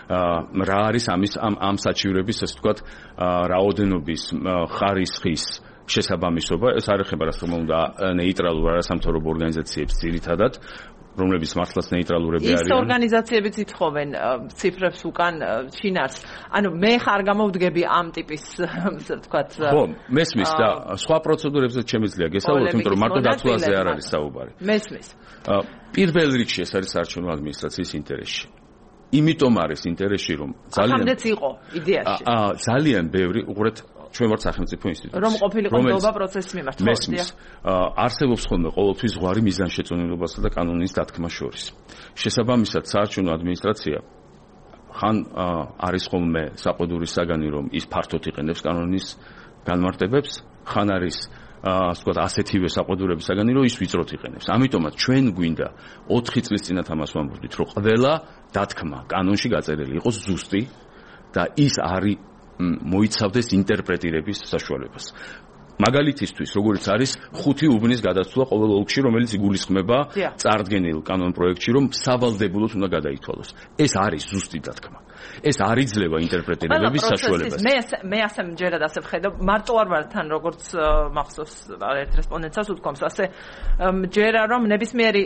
რა არის ამ საჩივრების ასე ვთქვათ რაოდენობის ხარისხის შესაბამისობა ეს არ ეხება რას თქმა უნდა ნეიტრალურ არასამთავრობო ორგანიზაციებს ძირითადად რომლებიც მართლაც ნეიტრალურები არიან. ის ორგანიზაციებიც ითხოვენ ციფრებს უკან შინარს. ანუ მე ხარ გამოვდგები ამ ტიპის ვთქვათ ხო, მესმის და სხვა პროცედურებზე შემიძლია გესაუბროთ, იმიტომ რომ მარტო დაცვაზე არ არის საუბარი. მესმის. პირველ რიგში ეს არის საარჩევნო ადმინისტრაციის ინტერესში. იმიტომ არის ინტერესში რომ ახამდეც იყო იდეაში. ძალიან ბევრი უყურეთ ჩვენ ვართ სახელმწიფო ინსტიტუტი. რომ ყოფილიყო ნდობა პროცესს მიმართ. მესმის. არსებობს ხოლმე ყოველთვის ზღვარი მიზანშეწონილობასა და კანონის დათქმას შორის. შესაბამისად, საარჩევნო ადმინისტრაცია ხან არის ხოლმე საყდურის საგანი, რომ ის ფართოდ იყენებს კანონის განმარტებებს, ხან არის ასე ვთქვათ, ასეთივე საყდურების საგანი, რომ ის ვიწროთ იყენებს. ამიტომაც ჩვენ გვინდა 4 წლის წინათ ამას ვამბობდით, რომ ყველა დათქმა კანონში გაწერილი იყოს ზუსტი და ის არის მოიცავდეს ინტერპრეტირების საშუალებას. მაგალითისთვის, როგორც არის 5 უბნის გადაცვლა ყოველ ოლქში, რომელიც იგულისხმება წარდგენილ კანონ პროექტში, რომ სავალდებულოდ უნდა გადაითვალოს. ეს არის ზუსტი დათქმა. ეს არ იძლევა ინტერპრეტირების საშუალებას. მე ასე მჯერად ასე ვხედავ, მარტო არ ვარ თან როგორც მახსოვს ერთ რესპონდენტსაც უთქვამს, ასე მჯერა რომ ნებისმიერი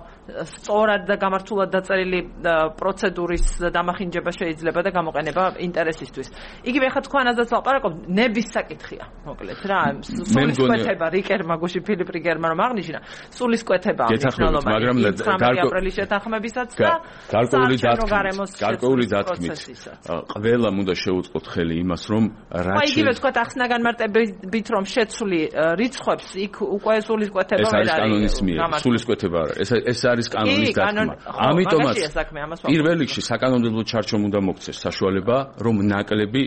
სწორად და გამართულად დაწერილი პროცედურის დამახინჯება შეიძლება და გამოყენება ინტერესისთვის. იგივე ხა თქვენაზეც ლაპარაკობ, ნების საკითხია, მოკლედ რა. სულისკვეთება რიკერმა გუში ფილიპ რიკერმა რომ აღნიშნა სულისკვეთება მნიშვნელობა მაგრამ 19 აპრილის შეთანხმებისაც და გარკვეული დათქმით ყველამ უნდა შეუწყოთ ხელი იმას რომ რა იგივე თქვა ახსნა განმარტებით რომ შეცვლი რიცხვებს იქ უკვე სულისკვეთება ვერ არის კანონის მიერ სულისკვეთება ეს არის კანონის დათქმა ამიტომაც პირველ რიგში საკანონმდებლო ჩარჩომ უნდა მოქცეს საშუალება რომ ნაკლები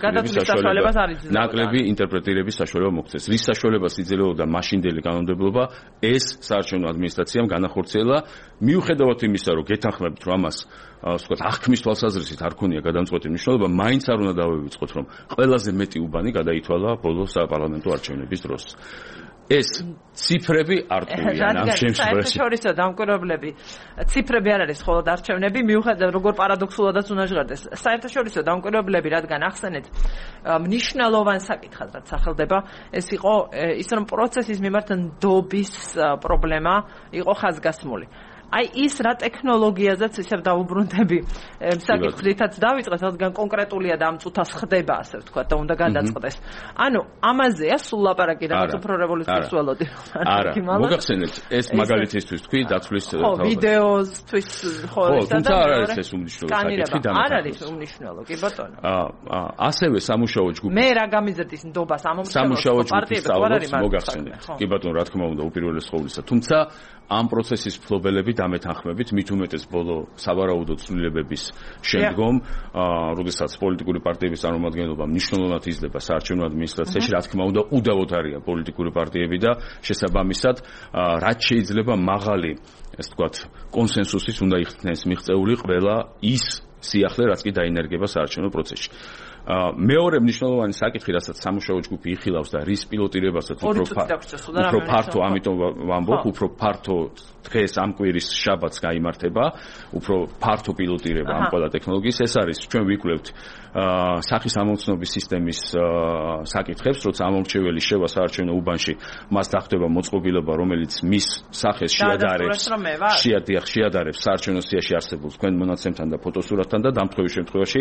ინტერპრეტირების საშუალება მოქცეს რის საშუალებას იძლეოდა მაშინდელი კანონმდებლობა ეს საარჩევნო ადმინისტრაციამ განახორციელა მიუხედავად იმისა რომ გეთანხმებით რომ ამას ვთქვათ აღქმის თვალსაზრისით არ ქონია გადამწყვეტი მნიშვნელობა მაინც არ უნდა დავივიწყოთ რომ ყველაზე მეტი უბანი გადაითვალა ბოლო საპარლამენტო არჩევნების დროს ეს ციფრები არ ტყუიან ამ შემთხვევაში. საერთაშორისო დამკვირვებლები ციფრები არ არის მხოლოდ არჩევნები, მიუხედავად როგორ პარადოქსულადაც უნდა ჟღერდეს. საერთაშორისო დამკვირვებლები რადგან ახსენეთ მნიშვნელოვან საკითხად რაც სახელდება, ეს იყო ის რომ პროცესის მიმართ ნდობის პრობლემა იყო ხაზგასმული. აი ის რა ტექნოლოგიაზეც ისევ დაუბრუნდები საკითხითაც დავიწყეთ, რადგან კონკრეტულია და ამ წუთას ხდება, ასე ვთქვათ, და უნდა გადაწყდეს. ანუ ამაზეა სულ ლაპარაკი რაღაც უფრო რევოლუციის ველოდი. არა, მოგახსენეთ, ეს მაგალითისთვის თქვი დათვლის ვიდეოსთვის ხო თუმცა არ არის ეს უმნიშვნელო საკითხი და არ არის უმნიშვნელო, კი ბატონო. ასევე სამუშაო ჯგუფი მე რა გამიზრდის ნდობას ამ სამუშაო ჯგუფის სწავლობს მოგახსენეთ. კი ბატონო, რა თქმა უნდა, უპირველეს ყოვლისა, თუმცა ამ პროცესის ფლობელები დამეთანხმებით მით უმეტეს ბოლო სავარაუდო ცვლილებების შემდგომ, როდესაც პოლიტიკური პარტიების წარმომადგენლობა მნიშვნელოვნად იზრდება საარჩევნო ადმინისტრაციაში, რა თქმა უნდა, უდავოდ არიან პოლიტიკური პარტიები და შესაბამისად, რაც შეიძლება მაღალი, ესე ვთქვათ, კონსენსუსის უნდა იქნეს მიღწეული ყველა ის სიახლე, რაც კი დაინერგება საარჩევნო პროცესში. მეორე მნიშვნელოვანი საკითხი, რასაც სამუშაო ჯგუფი იხილავს და რის პილოტირებასაც უფრო ფართო, ამიტომ ვამბობ, უფრო ფართო დღეს ამ კვირის შაბათს გაიმართება, უფრო ფართო პილოტირება ამ ყველა ტექნოლოგიის, ეს არის ჩვენ ვიკვლევთ სახის ამომცნობის სისტემის საკითხებს, როცა ამომრჩეველი შევა საარჩევნო უბანში, მას დახვდება მოწყობილობა, რომელიც მის სახეს შეადარებს საარჩევნო სიაში არსებულ თქვენ მონაცემთან და ფოტოსურათთან და დამხმევის შემთხვევაში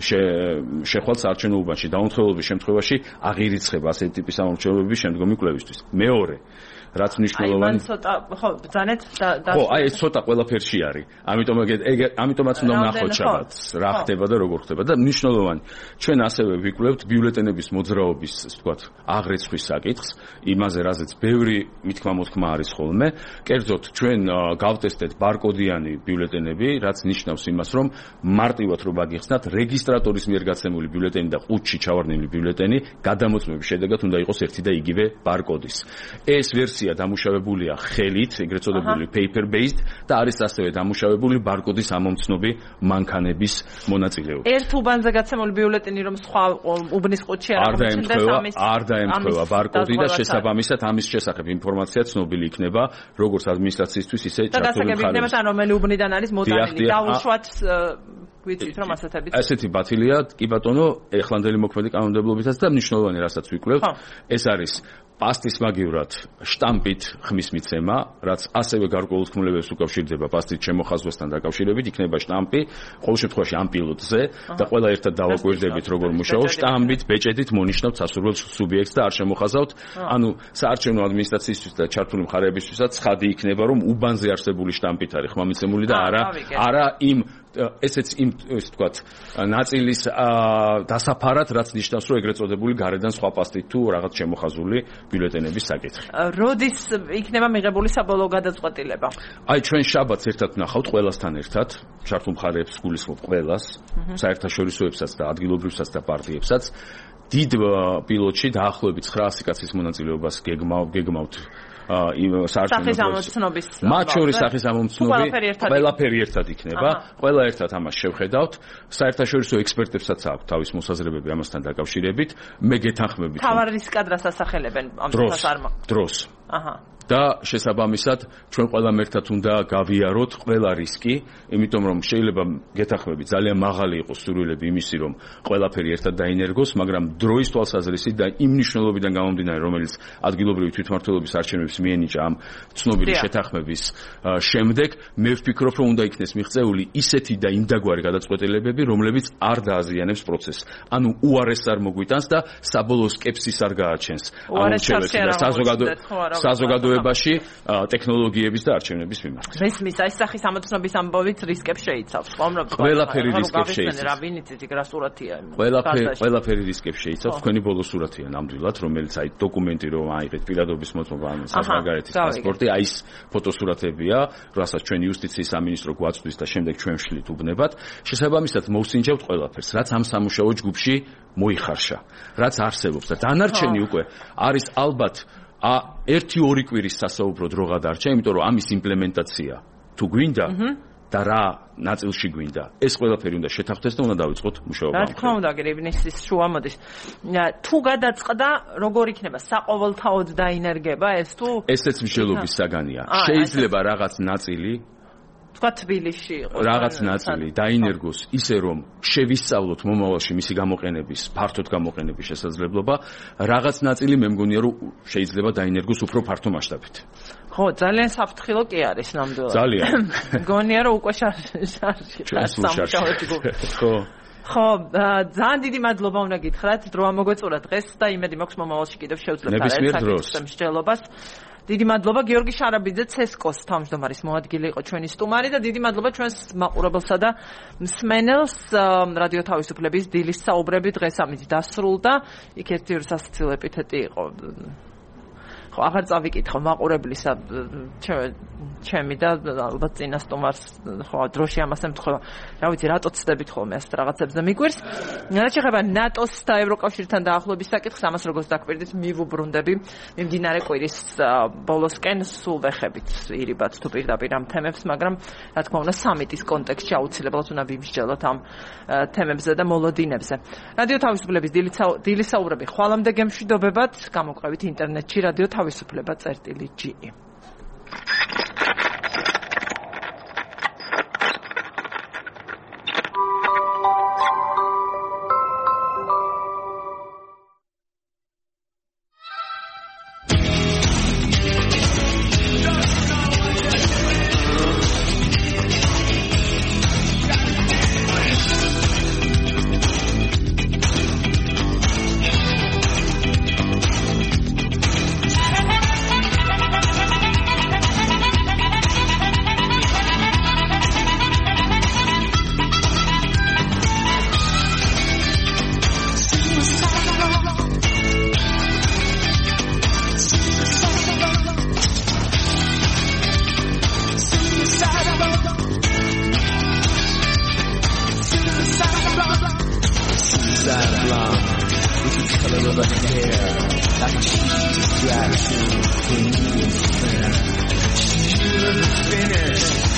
შეხვალ საარჩევნო უბანში, დაუნთხევლობის შემთხვევაში აღირიცხება ასეთი ტიპის ამომრჩევლების შემდგომი კვლევისთვის. მეორე რაც მნიშვნელოვანი ხო ბძანეთ ხო აი ეს ცოტა ყველაფერში არის ამიტომაც უნდა ვნახოთ შაბათს რა ხდება და როგორ ხდება და მნიშვნელოვანი ჩვენ ასევე ვიკვლევთ ბიულეტენების მოძრაობის ასე ვთქვათ აღრიცხვის საკითხს იმაზე რაზეც ბევრი მithქმა-მოთქმა არის ხოლმე კერძოდ ჩვენ გავტესტეთ ბარკოდიანი ბიულეტენები რაც ნიშნავს იმას რომ მარტივად რომ აგიხსნათ რეგისტრატორის მიერ გაცემული ბიულეტენი და ყუთში ჩავარდნილი ბიულეტენი გადამოწმების შედეგად უნდა იყოს ერთი და იგივე ბარკოდის ეს ვერსია დამუშავებულია ხელით, ეგრეთ წოდებული paper based და არის ასევე დამუშავებული ბარკოდის ამომცნობი მანქანების მონაწილეობით. ერთ უბანზე გაცემული ბიულეტენი რომ სხვა უბნის ყუთში არ დაემთხვევა ბარკოდი და შესაბამისად ამის შესახებ ინფორმაცია ცნობილი იქნება როგორც ადმინისტრაციისთვის ისე ჩართული მხარეისთვის. ან რომელი უბნიდან არის მოტანილი დაუშვათ ვიცით რომ ასეთი ბათილია კი ბატონო ეხლანდელი მოქმედი კანონმდებლობითაც და მნიშვნელოვანი რასაც ვიკვლევთ ეს არის პასტის მაგივრად შტამპით ხმის მიცემა, რაც ასევე გარკვეულ თქმულებებს უკავშირდება პასტის შემოხაზვასთან დაკავშირებით, იქნება შტამპი, ყოველ შემთხვევაში ამ პილოტზე და ყველა ერთად დავაკვირდებით როგორ მუშაობს, შტამპით, ბეჭედით მონიშნავთ სასურველ სუბიექტს და არ შემოხაზავთ. ანუ საარჩევნო ადმინისტრაციისთვის და ჩართული მხარეებისთვისაც ცხადი იქნება, რომ უბანზე არსებული შტამპით არის ხმა მიცემული და არა იმ ესეც იმ ეს ვთქვათ ნაწილის დასაფარად რაც ნიშნავს რომ ეგრეთ წოდებული გარედან სხვა პასტით თუ რაღაც შემოხაზული ბიულეტენების საკითხი. როდის იქნება მიღებული საბოლოო გადაწყვეტილება? აი ჩვენ შაბათს ერთად ვნახავთ ყველასთან ერთად, ჩართულ მხარეებს გულისხმობ ყველას, საერთაშორისოებსაც და ადგილობრივსაც და პარტიებსაც. დიდ პილოტში დაახლოებით 900 კაცის მონაწილეობას გეგმავთ სახის ამომცნობის მათ შორის სახის ამომცნობი ყველაფერი ერთად იქნება ყველა ერთად ამას შევხედავთ საერთაშორისო ექსპერტებსაც აქვს თავის მოსაზრებები ამასთან დაკავშირებით მე გეთანხმებით თავარ რისკად რას ასახელებენ ამ დროს დროს და შესაბამისად ჩვენ ყველამ ერთად უნდა გავიაროთ ყველა რისკი, იმიტომ რომ შეიძლება გეთახმები ძალიან მაღალი იყოს სურვილები იმისი, რომ ყველაფერი ერთად დაინერგოს, მაგრამ დროის თვალსაზრისით და იმ მნიშვნელობიდან გამომდინარე, რომელიც ადგილობრივი თვითმმართველობის არჩევნებს მიენიჭა ამ ცნობილი შეთანხმების შემდეგ, მე ვფიქრობ, რომ უნდა იქნეს მიღწეული ისეთი და იმდაგვარი გადაწყვეტილებები, რომლებიც არ დააზიანებს პროცესს. ანუ უარესს არ მოგვიტანს და საბოლოო სკეპსის არ გააჩენს. საზოგადოებაში ტექნოლოგიების და არჩევნების მიმართ. მესმის აი სახის ამოცნობის ამბავით რისკებს შეიცავს. ყველაფერი რისკებს შეიცავს. რა ვინიცით იქ რა სურათია? ყველაფერი რისკებს შეიცავს. თქვენი ბოლო სურათია ნამდვილად, რომელიც აი დოკუმენტი რომ აიღეთ პირადობის მოწმობა ან საზღვარგარეთის პასპორტი, აი ეს ფოტოსურათებია, რასაც ჩვენ იუსტიციის სამინისტრო გვაწვდის და შემდეგ ჩვენ ვშლით უბნებად. შესაბამისად მოვსინჯავთ ყველაფერს, რაც ამ სამუშაო ჯგუფში მოიხარშა, რაც არსებობს და დანარჩენი უკვე არის ალბათ 1-2 კვირის სასაუბრო დრო გადარჩა, იმიტომ რომ ამის იმპლემენტაცია თუ გვინდა და რა ნაწილში გვინდა, ეს ყველაფერი უნდა შეთანხმდეს და უნდა დავიწყოთ მუშაობა. რა თქმა უნდა, გერიბნისის შუა მოდის. თუ გადაწყდა, როგორ იქნება? საყოველთაოდ დაინერგება ეს თუ? ესეც მსჯელობის საგანია. შეიძლება რაღაც ნაწილი თქვა თბილისში იყო რაღაც ნაწილი დაინერგოს ისე რომ შევისწავლოთ მომავალში მისი გამოყენების, ფართოდ გამოყენების შესაძლებლობა, რაღაც ნაწილი მე მგონია რომ შეიძლება დაინერგოს უფრო ფართო მასშტაბით. ხო, ძალიან საფრთხილო კი არის ნამდვილად. ძალიან. მგონია რომ უკვე შარში. ხო. ხო, ძალიან დიდი მადლობა უნდა გითხრათ, დრო ამოგვეწურა დღეს და იმედი მაქვს მომავალში კიდევ შევძლებთ არაერთს მსჯელობას. დიდი მადლობა გიორგი შარაბიძე ცესკოს თავმჯდომარის მოადგილე იყო ჩვენი სტუმარი და დიდი მადლობა ჩვენს მაყურებელსა და მსმენელს. რადიო თავისუფლების დილის საუბრები დღეს ამით დასრულდა. იქ ერთი სასაცილო ეპითეტი იყო. ხო, აღარ წავიკითხო მაყურებლისა ჩემი და ალბათ წინა სტუმარს ხო დროში ამას ემთხვევა. რა ვიცი, რატო ცდებით ხოლმე ასეთ რაღაცებზე მიგვირს. რაც შეეხება ნატოს და ევროკავშირთან დაახლოების საკითხს, ამას როგორც დაკვირდით, მივუბრუნდები მიმდინარე კვირის ბოლოსკენ სულ ვეხებით ირიბად თუ პირდაპირ ამ თემებს, მაგრამ რა თქმა უნდა სამიტის კონტექსტში აუცილებლად უნდა ვიმსჯელოთ ამ თემებზე და მოლოდინებზე. რადიო თავისუფლების დილის საუბრები ხვალამდე გემშვიდობებად, გამოყევით ინტერნეტში რადიო თავისუფლება.ge Finish.